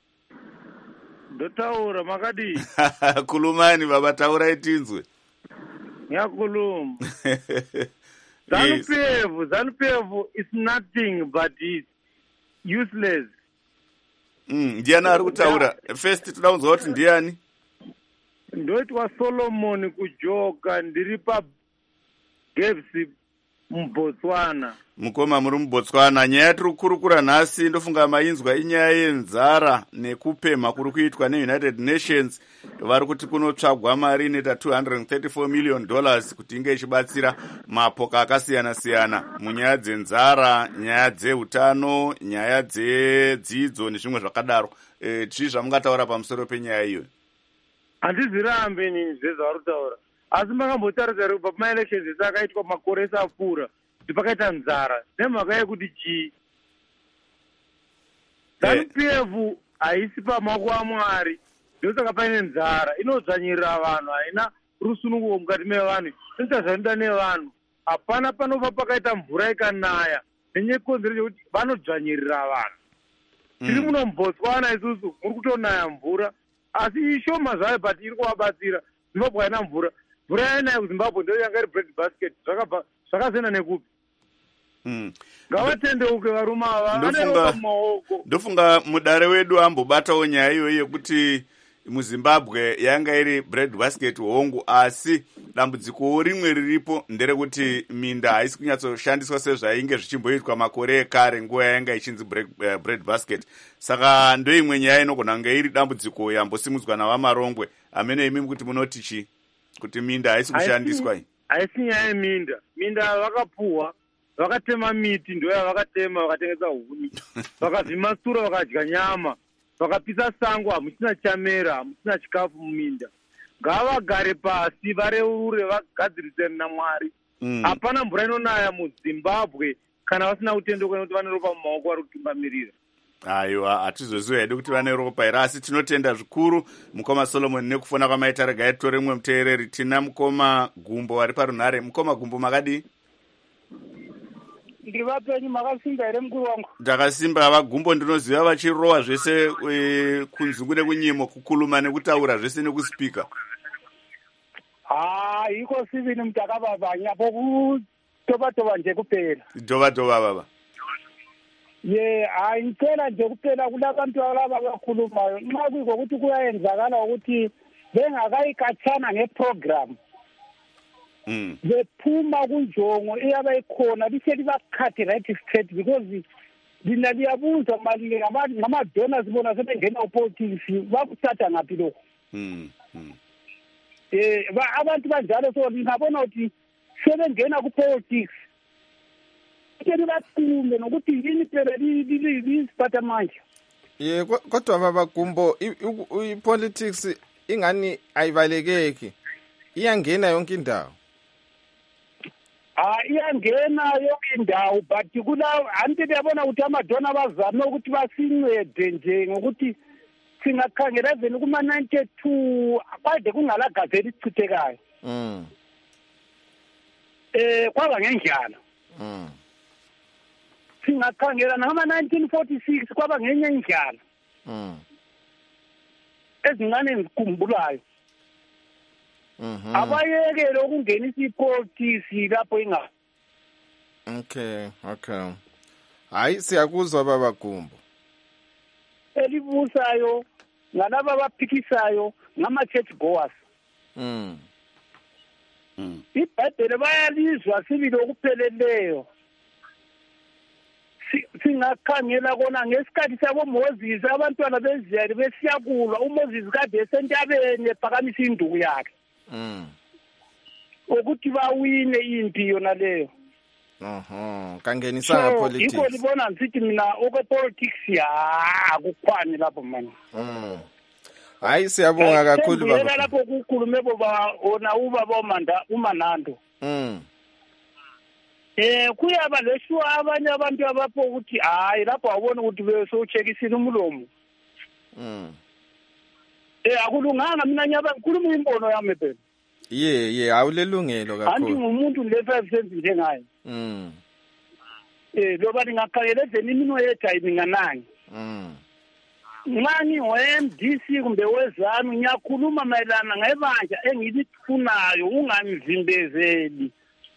Dotaura makadi. Kulumani baba taura itinzwe. Nyakulum. ZANU-P F, ZANU-P F is nothing but it's useless. Mm, ndiani ari kutaura? First toda kunzwa kuti ndiani? Ndoitwa Solomon kujoka ndiri pa Gapes muBotswana. Mukoma muri muBotswana. Nyaya tiri kukurukura nhasi ndofunga mainzwa inyaya yenzara nekupemha kuri kuitwa neUnited Nations. Vari kuti kunotsvagwa mari inoita two hundred thirty-four million dollars kuti inge ichibatsira mapoka akasiyana-siyana munyaya dzenzara, nyaya dzeutano, nyaya dzedzidzo nezvimwe zvakadaro. E, chii zvamungataura pamusoro penyaya iyo? Handizirambe nini zvezvavari kutaura. Asi makambotaridza kuti pamaelections ese akaitwa makore ese apfuura kuti pakaita nzara nemhaka yekuti chii? ZANU-P F haisi pamaoko aMwari, ndosaka paine nzara inodzvanyirira vanhu, haina rusununguko mukati mevanhu, inoita zvanoda nevanhu. Hapana panobva pakaita mvura ikanaya nenyekonzero yekuti vanodzvanyirira vanhu. Tiri muno muBotswana isusu muri kutonaya mvura, asi ishoma zvayo but iri kuvabatsira. Zimbabwe haina mvura. Mvura yainaya kuZimbabwe ndio yanga iri bread basket. Zvakabva zvakasiyana nekupi? Mm. Ngavatendeuke varume ava, vaneropa mumaoko. Ndofunga mudare wedu ambobatawo nyaya iyoyi yekuti muZimbabwe yanga iri bread basket hongu, asi dambudziko rimwe riripo nderekuti minda haisi kunyatsoshandiswa sezvainge zvichimboitwa makore ekare nguva yanga ichinzi bread, uh, bread basket. Saka ndoimwe nyaya inogona kunge iri dambudziko yambosimudzwa navamarongwe. Amene imi kuti munoti chi? Kuti minda haisi kushandiswa iyi? Haisi nyaya yeminda. Minda vakapuhwa, vakatema miti, ndo yavakatema vakatengesa huni. Vakavhima sura vakadya nyama. Vakapisa sango, hamuchina chamera, hamuchina chikafu muminda. Ngavagare pasi, vareure, vagadzirisane naMwari. Hapana mvura inonaya muZimbabwe kana vasina kutendeuka nekuti vane ropa mumaoko vari kutungamirira. Aiwa, hatizoziva hedu kuti vane ropa here, asi tinotenda zvikuru mukoma Solomon nekufona kwamaita. Regai tore mumwe muteereri. Tina mukoma Gumbo ari parunhare. Mukoma Gumbo makadii? ndivapenyu makasimba here mukuru wangu? Ndakasimba. Vagumbo ndinoziva vachirowa zvese e, kunzungu nekunyimo, kukuluma nekutaura zvese nekusipika. Ah, iko sivini mutakavavanya pokutova-tova nje kupera. Tova-tova baba. Ye, hayi ngicela nje kuphela kulabantu laba abakhulumayo nxa kuyikuthi kuyayenzakala ukuthi bengakayikhathana ngeprogram. Mm. Bephuma kunjongo iyabe ikhona lihleli bakhathe right straight because lina liyabuza mali ngamadona sibona sebengena upolitics bakuthatha ngaphi lokho. Mm. Mm. Eh abantu banjalo so ngabona ukuthi sebengena kupolitics. Keni bakume nokuthi yini phela lisiphatha manje. Ye kodwa baba Gumbo ipolitics ingani ayivalekeki. Iyangena yonke indawo. Ah iyangena yonke indawo but kula anti beyabona ukuthi amadona bazama ukuthi basincede nje ngokuthi singakhangela ezeni kuma ninety-two kwade kungala gazeti ichithekayo. Mm. Eh kwaba ngenjalo. Mm. Singakhangela nama nineteen forty-six kwaba ngenye indlela. Mm. Ezincane ngikhumbulayo. Mhm. Abayekele ukungenisa ipolitics lapho inga. Okay, okay. Hayi siyakuzwa baba Gumbo. Elibusayo ngalaba abaphikisayo ngama church goers. Mm. Mm. iBhayibheli bayalizwa sibili okupheleleyo. Singakhangela kona ngesikhathi sabo Moses abantwana bezizwe besiyakulwa uMoses kade esentabeni ephakamisa induku yakhe. Mm. Ukuthi bawine impi yona leyo. Aha, kangenisa nga politics. Iko libona ngithi mina okwe politics ya akukhwani lapho manje. Mm. Hayi siyabonga kakhulu baba. Ngiyela lapho kukhulume boba ona uba bomanda umanando. Mm. Eh kuyaba lesho abanye abantu abapho ukuthi hayi lapho awubona ukuthi beso checkisina umlomo. Mm. Eh akulunganga mina nyaba ngikhuluma imbono yami phela. Ye ye awulelungelo kakhulu. Anti ngumuntu le five cents njengaye. Mm. Eh loba ningakhangela ezeni imino yethu ayinganani. Mm. Ngani we-M D C kumbe wezami ngiyakhuluma mayelana ngebanja engilifunayo unganivimbezeli.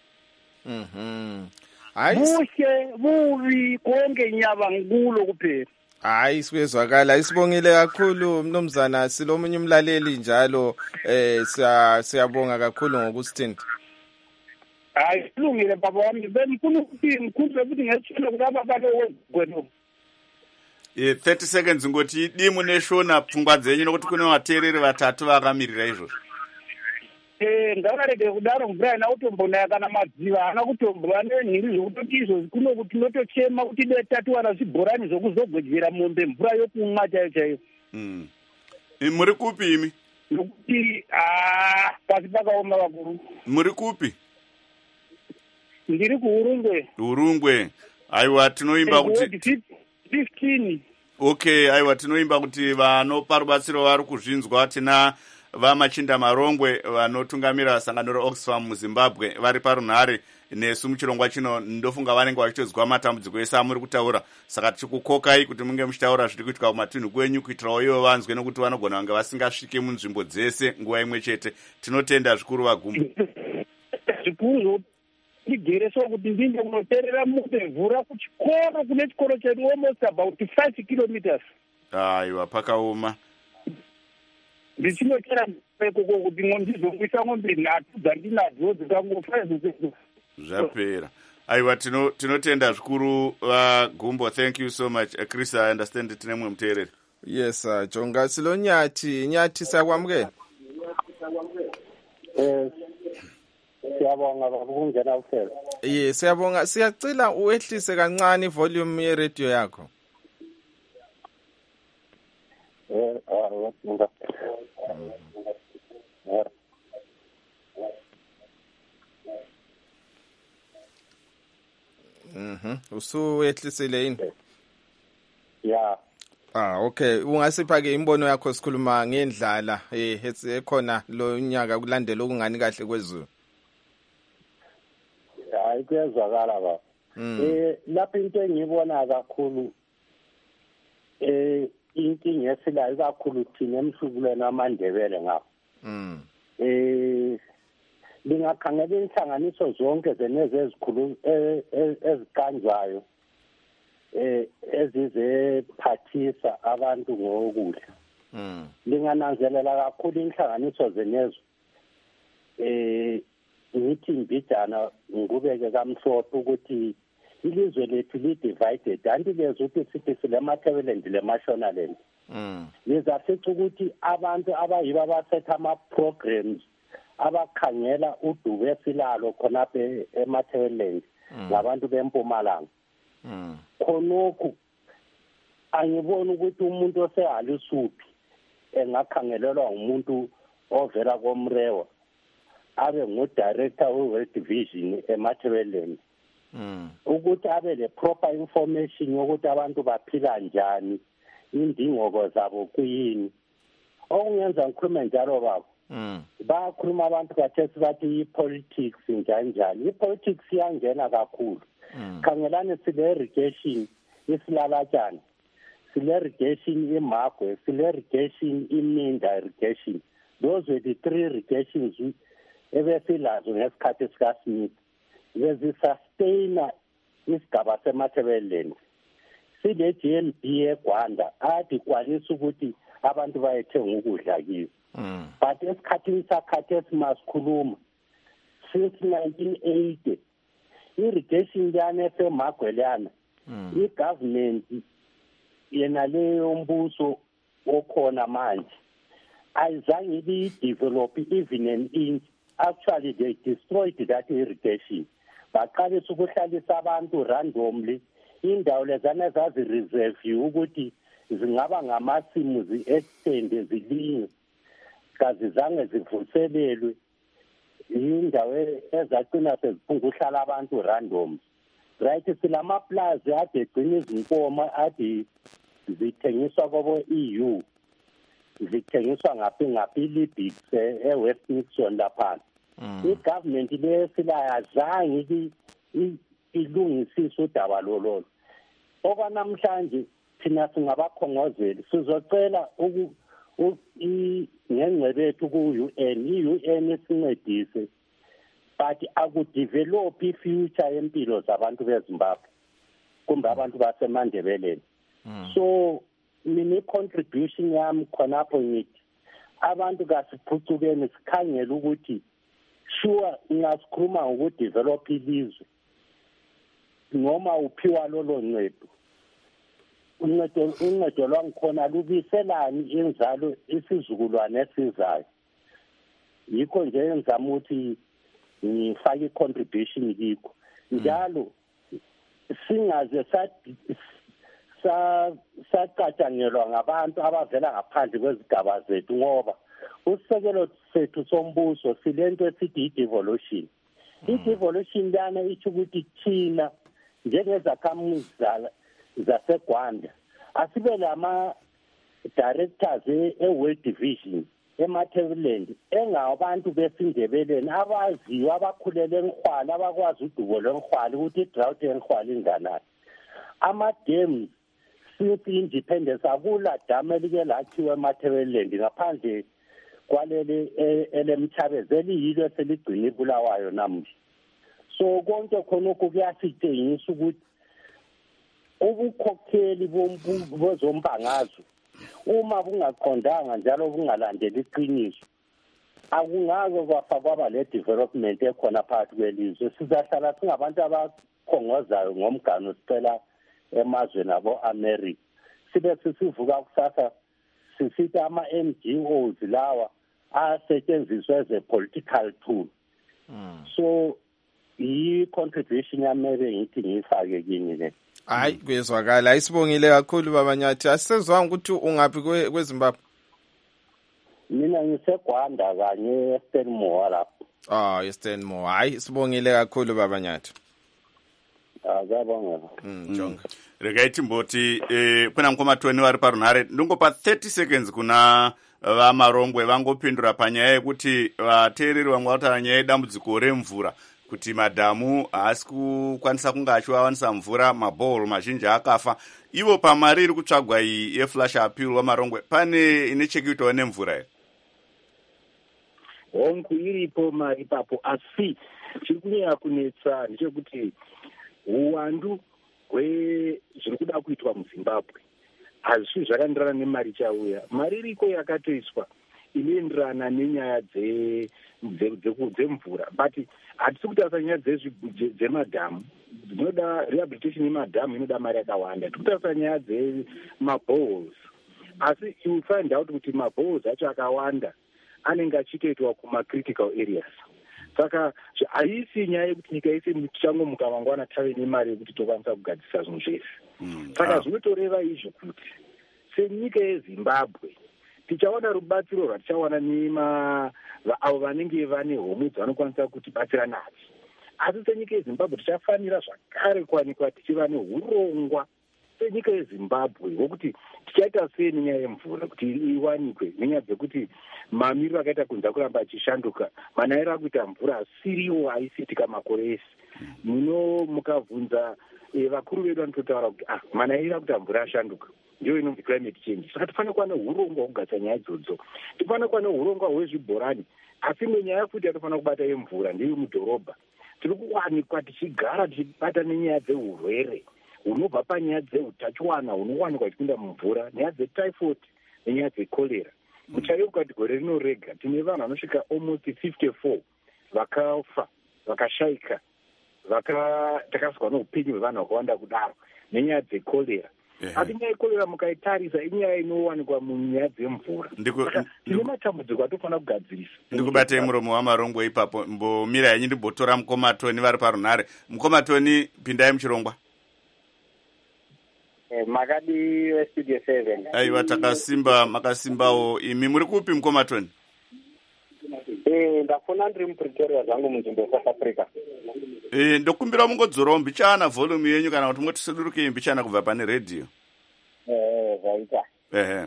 Mhm. Hayi Buhle bubi konke nyaba ngikulo kuphela. hayi sikwezwakala isibongile kakhulu mnumzana silomunye umlaleli njalo eh siyabonga kakhulu ngokusithinta. Hayi kulungile baba wami bengifuna ukuthi ngikhulule ukuthi ngethule kulaba balo kwenu. Eh thirty seconds ngoti dimu neshona pfungwa dzenyu nokuti kune vateereri vatatu vakamirira izvozvo. Eh ngakareke kudaro mbrana utombona kana madziva ana kutombwa nenhiri zvokuti izvo kuno kuti notochema kuti betatu wana zvibhorani zvokuzogwedzera mombe mvura yokumwa chaiyo chaiyo. Mm. Muri kupi imi? Nokuti ah pasi pakaoma vakuru. Muri kupi? Ndiri kuUrungwe. Urungwe. Aiwa tinoimba kuti fifteen. Okay, aiwa tinoimba kuti vanopa rubatsiro vari kuzvinzwa tina vamachinda marongwe vanotungamira sangano reOxfam muZimbabwe vari parunhare nesu muchirongwa chino ndofunga vanenge vachitodzwa matambudziko ese amuri kutaura saka tichikukokai kuti munge muchitaura zviri kuitika kumatunhu kwenyu kuitirawo ivo vanzwe nokuti vanogona kunge vasingasvike munzvimbo dzese nguva imwe chete. Tinotenda zvikuru Vagumbo. Zvikuru ndigere so kuti ndinde kunoterera mupe mvura kuchikoro kune chikoro chedu almost about five kilometers. Aiwa pakaoma. Ndichinochera pekoko kuti ndizomwisa ng'ombe nhatu dzandinadzo dzikangofa izvo. Zvapera. Aiwa tino tinotenda zvikuru Vagumbo. Thank you so much. Uh, Chris, I understand tine mwe muteereri. Yes sir, Jonga silo Nyathi, Nyathi sakwamukela. Eh siyabonga bakungena uphela. Yes siyabonga, siyacela uehlise kancane volume ye radio yakho. Eh ah wasinga. Mhm. Usuwehlisile yini? Yeah. Ah okay, ungasipha ke imbono yakho sikhuluma ngendlala eh ekhona lo nyaka kulandela okungani kahle kwezulu. Hayi kuyezwakala ba. eh lapho into engibona kakhulu eh inkinga esilayo kakhulu thina emhlubulweni wamaNdebele ngapha mm eh lingakhangela inhlanganiso zonke zeneze ezikhulu ezikanjwayo eh ezizephathisa abantu ngokudla mm lingananzelela kakhulu inhlanganiso zenezo eh ngithi mbijana ngubeke kamhlophe ukuthi ilizwe lethu li divided anti lezo ukuthi sithi silemathebelendi leMashonaland mm lizafica ukuthi abantu abayiba basetha ama programs abakhangela udube silalo khonapha emathebelendi ngabantu bempumalanga mm khonokho angiboni ukuthi umuntu osehalusuphi engakhangelelwa umuntu ovela komrewa abe ngu-director we-World Division emathebelendi mm ukuthi abe le proper information yokuthi abantu baphila njani indingoko zabo kuyini okungenza ngikhulume njalo baba mm bakhuluma abantu kathesi bathi i-politics njani njani i-politics iyangena kakhulu khangelani sile irrigation isilalatshana sile irrigation imagwe sile irrigation iminda irrigation those were the three irrigations ebesilazo ngesikhathi sikaSmith bezisustain isigaba semathebelendi sile G N B eGwanda athi kwanisa ukuthi abantu bayethenga ukudla kiyo but esikhathini sakhathesi masikhuluma since nineteen eighty irrigation yana esemagwelana i-government yena leyo mbuso okhona manje ayizange ibi-develop even an inch. Actually they destroyed that irrigation baqalisa ukuhlalisa abantu randomly indawo lezana zazi-reserve ukuthi zingaba ngamasimu zi-extend zilinye kazizange zivuselelwe indawo ezaqina seziphunga uhlala abantu random right silamaplazi ade egcina izinkomo ade zithengiswa kobo E U zithengiswa ngaphi ngaphi Libix eWest Nixon lapha i-government lesiyazange ilungisisa udaba lolo okwanamhlanje thina singabakhongozeli sizocela ngengcebethu ku-U N i-U N isincedise but akudevelop i-future yempilo zabantu beZimbabwe kumbe abantu basemandebeleni so mina i-contribution yami khonapho ngithi abantu kasiphucukeni sikhangela ukuthi sure ngasikhuluma ngokudevelop ilizwe noma uphiwa lolo ncedo uncedo uncedo lwangikhona lubiselani inzalo isizukulwane esizayo yikho nje ngizama ukuthi ngifake i-contribution kikho njalo singaze sa sacatshangelwa ngabantu abavela ngaphandle kwezigaba zethu ngoba usekelo sethu sombuso silento esithi i-devolution i-devolution lana ithi ukuthi thina njengezakhamuzi zaseGwanda asibe lama directors e-World Division emathebelendi engabantu besindebeleni abaziyo abakhulele enhwala abakwazi udubo lwenhwala ukuthi i-drought yenhwala inganani ama-dams since independence akula dam elike lakhiwa emathebelendi ngaphandle kwaleli elemthabezeli yilo seligcina ibulawayo namhla so konke khonokho kuyasitshengisa ukuthi ubukhokheli bozombangazwe uma bungaqondanga njalo bungalandeli iqiniso akungake kwafa kwaba le development ekhona phakathi kwelizwe sizahlala singabantu abakhongozayo ngomgano sicela emazweni abo-America sibe sisivuka kusasa sisithi ama-N G Os lawa asetshenziswa as a political tool so i-contribution yamele ngithi ngiyifake kini le hayi kuyezwakala isibongile kakhulu babanyathi asisezwanga ukuthi ungaphi kweZimbabwe mina ngiseGwanda kanye eStenmore lapho ah eStenmore hayi sibongile kakhulu babanyathi akabonga mm jonga regaiti mboti eh kuna mkoma twenty vari parunhare ndingopa thirty seconds kuna vamarongwe vangopindura panyaya yekuti vateereri vamwe vataura nyaya yedambudziko remvura kuti madhamu haasi kukwanisa kunge achiwawanisa mvura, mabhoro mazhinji akafa. Ivo pamari iri kutsvagwa iyi yeflash appeal wamarongwe, pane ine chekuitawo nemvura here? Hongu iripo mari ipapo, asi chiri kunyanya kunetsa ndechekuti uwandu hwezviri kuda kuitwa muZimbabwe hazvisvi zvakandirana nemari chauya. Mari iriko yakatoiswa inoenderana nenyaya dzemvura, but hatisi kutarisa nyaya dzemadhamu. Dzinoda rehabilitation yemadhamu inoda mari yakawanda. Tiri kutarisa nyaya dzemaboreholes, asi you will find out kuti maboreholes acho akawanda anenge achitoitwa kumacritical areas. Saka haisi nyaya yekuti nyika yese tichangomuka mangwana tave nemari yekuti tokwanisa kugadzisa zvinhu zvese. Saka zvinotoreva izvo kuti senyika yeZimbabwe tichawana rubatsiro rwatichawana nema avo vanenge vane homu dzavanokwanisa kutibatsira nadzo. Asi senyika yeZimbabwe tichafanira zvakare kuwanikwa tichiva neurongwa senyika yeZimbabwe hwokuti tichaita sei nenyaya yemvura kuti iwanikwe, nenyaya dzekuti mamiriro akaita kunza kuramba achishanduka. Manayiro akuita mvura asiriwo aisiitika makore ese. Muno mukabvunza vakuru vedu vanototaura kuti ah, manayiro akuita mvura ashanduka ndiyo inonzi climate change. Saka tifanira kuva neurongwa hwekugadzira nyaya idzodzo. Tifanira kuva neurongwa hwezvibhorani, asi imwe nyaya futi yatofanira kubata yemvura ndiyo mudhorobha. Tiri kuwanikwa tichigara tichibata nenyaya dzeurwere hunobva panyaya dzeutachiwana hunowanikwa tichipinda mumvura, nyaya dzetyphoid nenyaya dzekorera. Muchaiyo kukati gore rino rega tine vanhu vanosvika almost fifty-four vakafa, vakashayika, takasikwa noupenyu hwevanhu vakawanda kudaro nenyaya dzekorera. Asi nyaya yekorera mukaitarisa inyaya inowanikwa munyaya dzemvura. Tine matambudziko atofanira kugadzirisa. Ndikubatei muromo wamarongwe ipapo, mbomira yenyu ndimbotora mukomatoni vari parunhare. Mukomatoni, pindai muchirongwa. Makadi westudio seven. Aiwa, takasimba, makasimbawo. Imi muri kupi mukomatoni? Eh, ndafuna ndiri muPretoria zvangu munzvimbo South Africa. Eh, ndokumbira mungodzorawo mbichana volume yenyu kana kuti mwotisedurukei mbichana kubva pane radio. Eh, zvaita. Ehe.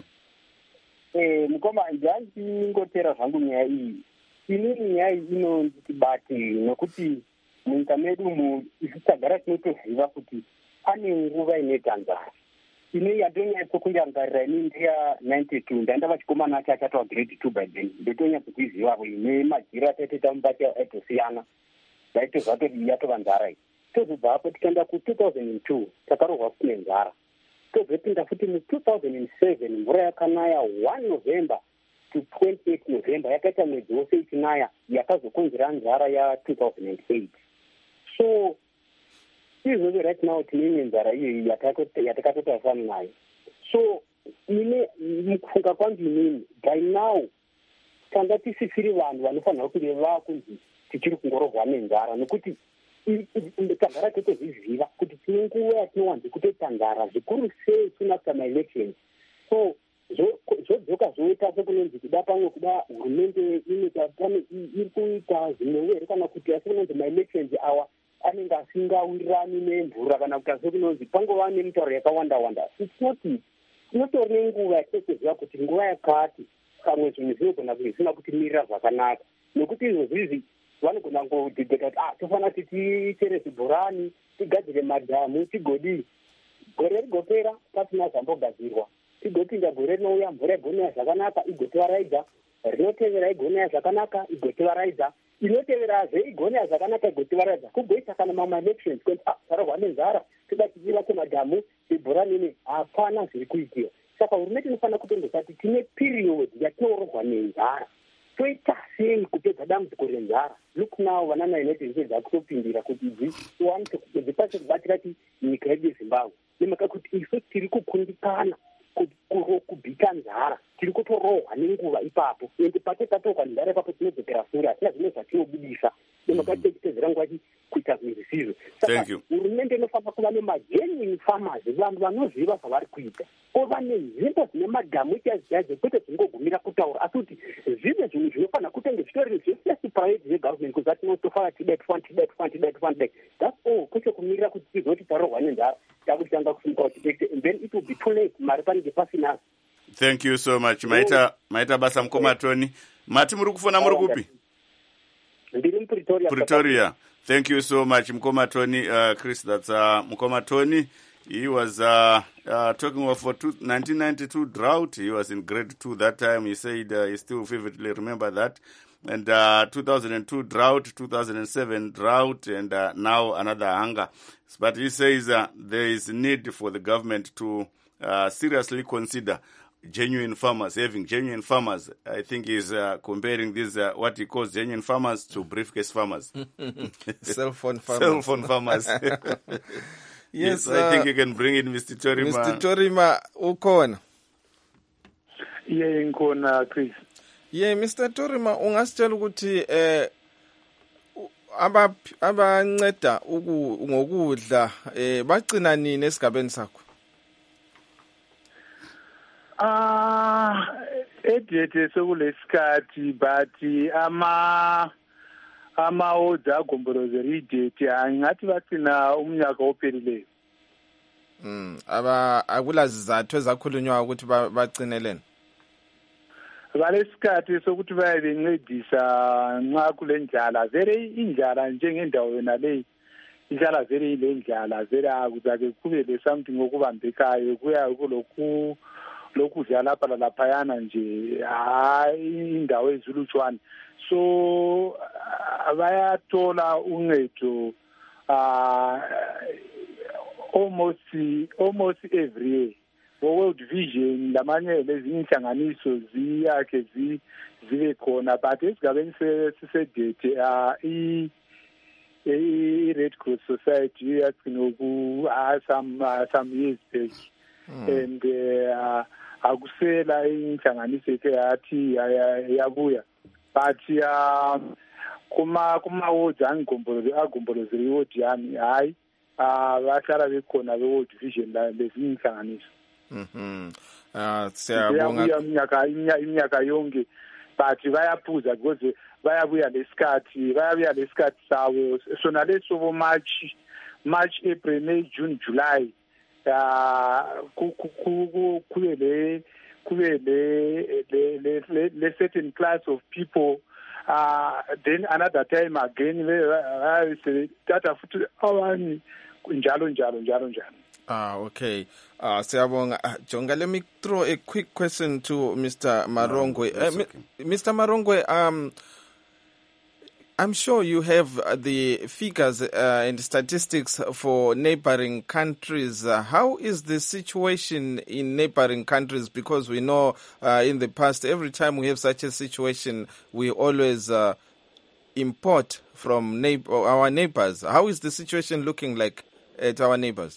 Eh, mukoma ndingotera zvangu nyaya iyi. Inini nyaya iyi inondibate nokuti munyika medu umu tisagara tinotoziva kuti pane nguva inoita nzara. Ine yandonyatsokunyangarira ini ndeya ninety-two ndaenda chikomana chacho wa grade two by then. Ndotonyatsokuziva ine majira atatoita mubati atosiyana. Ndaitozvatoti yatova nzara iyi. Tozobva hapo tikaenda ku two thousand two takarohwa kune nzara. Tozopinda futi mu two thousand seven mvura yakanaya one November to twenty-eight November yakaita mwedzi wose ichinaya yakazokonzera nzara ya two thousand eight. So izvozvo right now tine nzara iyo yatakatotarisana nayo. So ine mukufunga kwangu inini by now tanga tisisiri vanhu vanofanira kuti vakunzi tichiri kungorohwa nenzara nokuti tagara totozviziva kuti tine nguva yatinowanze kutoita nzara zvikuru sei suna after my elections. So zvodzoka zvoita sekunonzi kuda pamwe kuda hurumende inoita pane iri kuita zvimwewo here kana kuti asi kunonzi my elections awa anenge asingawirirani nemvura kana kuti asi kunonzi pangova nemitauro yakawanda wanda. Itinoti tinotori nenguva yatinotoziva kuti nguva yakati kamwe zvinhu zvinogona zvisina kutimirira zvakanaka nokuti izvozvizvi vanogona ngodhibheta kuti ah tofanira kuti tichere zvibhorani, tigadzire madhamu, tigodii. Gore rigopera pasina zvambogadzirwa. Tigopinda gore rinouya mvura igonaya zvakanaka igotivaraidza, rinotevera igonaya zvakanaka igotivaraidza, inoteverazve igonaya zvakanaka igotivaraidza. Kugoita kana mama elections kuti ah tarohwa nenzara toda tichivake madhamu zvibhorani ine hapana zviri kuitiwa. Saka hurumende inofanira kutongosati tine period yatinoorohwa nenzara. Toita sei kupedza dambudziko renzara? Look now vanana United States vakutopindira kuti dzipase kubatira ti nyika yedu yeZimbabwe nemaka kuti isu tiri kukundikana kubhita nzara, tiri kutorohwa nenguva ipapo ende pate tatoka nzara ipapo tinodzokera shure asina zvimwe zvatinobudisa nemaka tichitedzera nguva kuita zvinhu zvisizvo. Saka hurumende inofanira kuva nemagenuine farmers, vanhu vanoziva zvavari kuita, ova nenzvimbo dzine madhamu chazichadzo kwete dzingogumira kutaura asi kuti zvive zvinhu zvinofanira kutenge zvitori zvefirst priority yegovernment kuti vatinotofanira tidai tofanira tidai tofanira tidai tofanira tidai. That's all, kwete kumirira kuti tizoti tarohwa nenzara takutanga kufunga kuti and then it will be too late mari panenge pasina. Thank you so much. Maita maita basa mukomatoni. Mati muri kufona muri kupi? Ndiri muPretoria. Pretoria. Thank you so much, Mkoma Tony. Uh, Chris, that's uh, Mkoma Tony. He was uh, uh, talking of a two, nineteen ninety-two drought. He was in grade two that time. He said uh, he still vividly remember that. And uh, two thousand two drought, two thousand seven drought, and uh, now another hunger. But he says uh, there is need for the government to uh, seriously consider genuine farmers, having genuine farmers. I think he's uh, comparing these, uh, what he calls genuine farmers, to briefcase farmers. Cell phone farmers. Cell phone farmers. Yes, yes, I think uh, you can bring in Mister Torima. Mister Torima ukhona. Iye ngikhona Chris. Yeah, Mister Torima, ungasitshela ukuthi eh aba abanceda uku ngokudla eh bagcina nini esigabeni sakho? Ah, edete sekulesikhathi but ama ama odza gomborozeri idete angathi bagcina umnyaka ophelileyo. Mm, aba akulazizathu ezakhulunywa ukuthi bagcinelene. Balesikhathi sokuthi baye bencedisa nxa kulendlala vele indlala njengendawo yona le indlala vele ilendlala vele akuzabe kube le something okubambekayo kuya kulokhu lokudla lapha laphayana nje hayi indawo ezilutshwana so bayathola uncedo uh, almost almost every year. World Vision lamanye lezi inhlanganiso ziyake zibe khona but esigabeni sesedete uh, i i Red Cross Society yagcina ku some uh, some years back mm. and uh, akusela inhlanganiso ke yathi yabuya but uh, kuma kuma wards angigombolozi agombolozi ward yami hayi ah bahlala bekhona be World Vision lezi inhlanganiso. Mhm. Ah siyabonga iminyaka iminyaka yonke but bayaphuza because bayabuya lesikhathi bayabuya lesikhathi sawo sona leso bo March March April May June July ah kube le kube le le certain class of people uh then another time again they say tata futhi awani njalo njalo njalo njalo. Ah, okay. Uh, Siyabonga. Uh, Jonga, let me throw a quick question to Mister Marongwe. No, uh, okay. Mister Marongwe, um, I'm sure you have uh, the figures uh, and statistics for neighboring countries. Uh, how is the situation in neighboring countries? Because we know uh, in the past, every time we have such a situation, we always uh, import from neighbor, our neighbors. How is the situation looking like at our neighbors?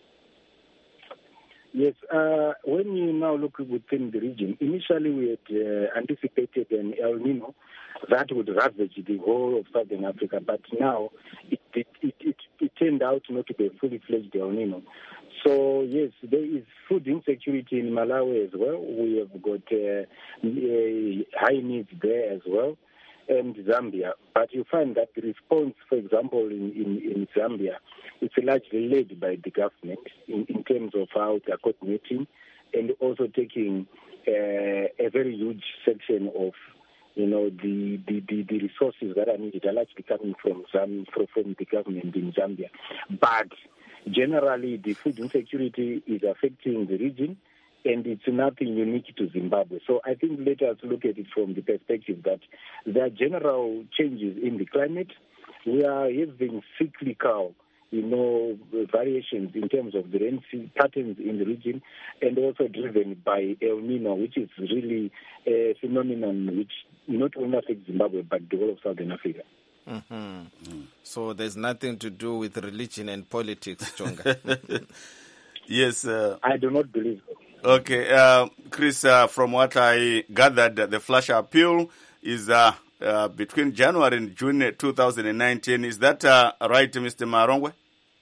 Yes, uh, when you now look within the region, initially we had uh, anticipated an El Nino that would ravage the whole of Southern Africa, but now it it, it, it, it turned out not to be a fully fledged El Nino. So yes, there is food insecurity in Malawi as well. We have got uh, uh, high needs there as well, and Zambia. But you find that the response, for example, in, in, in Zambia, it's largely led by the government in, in terms of how they are coordinating and also taking uh, a very huge section of, you know, the, the, the, the resources that are needed are largely coming from, Zam, from, from the government in Zambia. But generally, the food insecurity is affecting the region, and it's nothing unique to Zimbabwe. So I think let us look at it from the perspective that there are general changes in the climate. We are having cyclical, you know, variations in terms of the rain patterns in the region, and also driven by El Nino, which is really a phenomenon which not only affects Zimbabwe, but the whole of Southern Africa. Mm-hmm. Mm. So there's nothing to do with religion and politics, Jonga. Yes. Uh, I do not believe so. Okay. Uh, Chris, uh, from what I gathered, the flash appeal is uh, uh, between January and June two thousand nineteen. Is that uh, right, Mister Marongwe?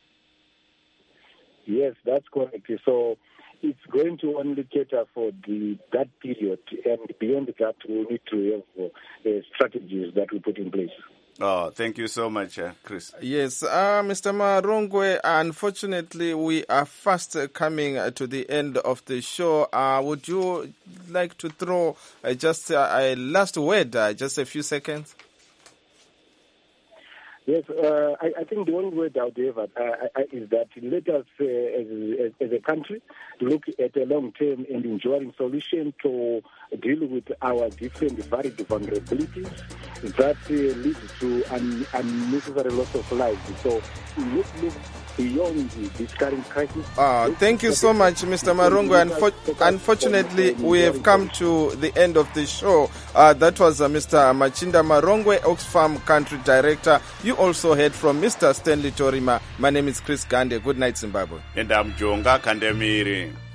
Yes, that's correct. So it's going to only cater for the that period, and beyond that, we need to have uh, strategies that we put in place. Oh, thank you so much, uh, Chris. Yes, uh, Mister Marongwe, unfortunately, we are fast coming to the end of the show. Uh, would you like to throw uh, just uh, a last word, uh, just a few seconds? Yes, uh, I, I think the only word I would have uh, is that let us, uh, as, as a country, look at a long-term and enduring solution to deal with our different varied vulnerabilities that uh, leads to un- unnecessary loss of lives. So let's look beyond this current crisis. Uh, thank you so much, Mister Marongwe. Unfo- unfortunately, we have come to the end of the show. Uh, that was uh, Mister Machinda Marongwe, Oxfam Country Director. You also heard from Mister Stanley Torima. My name is Chris Gande. Good night, Zimbabwe. And I'm Jonga Kandemiri.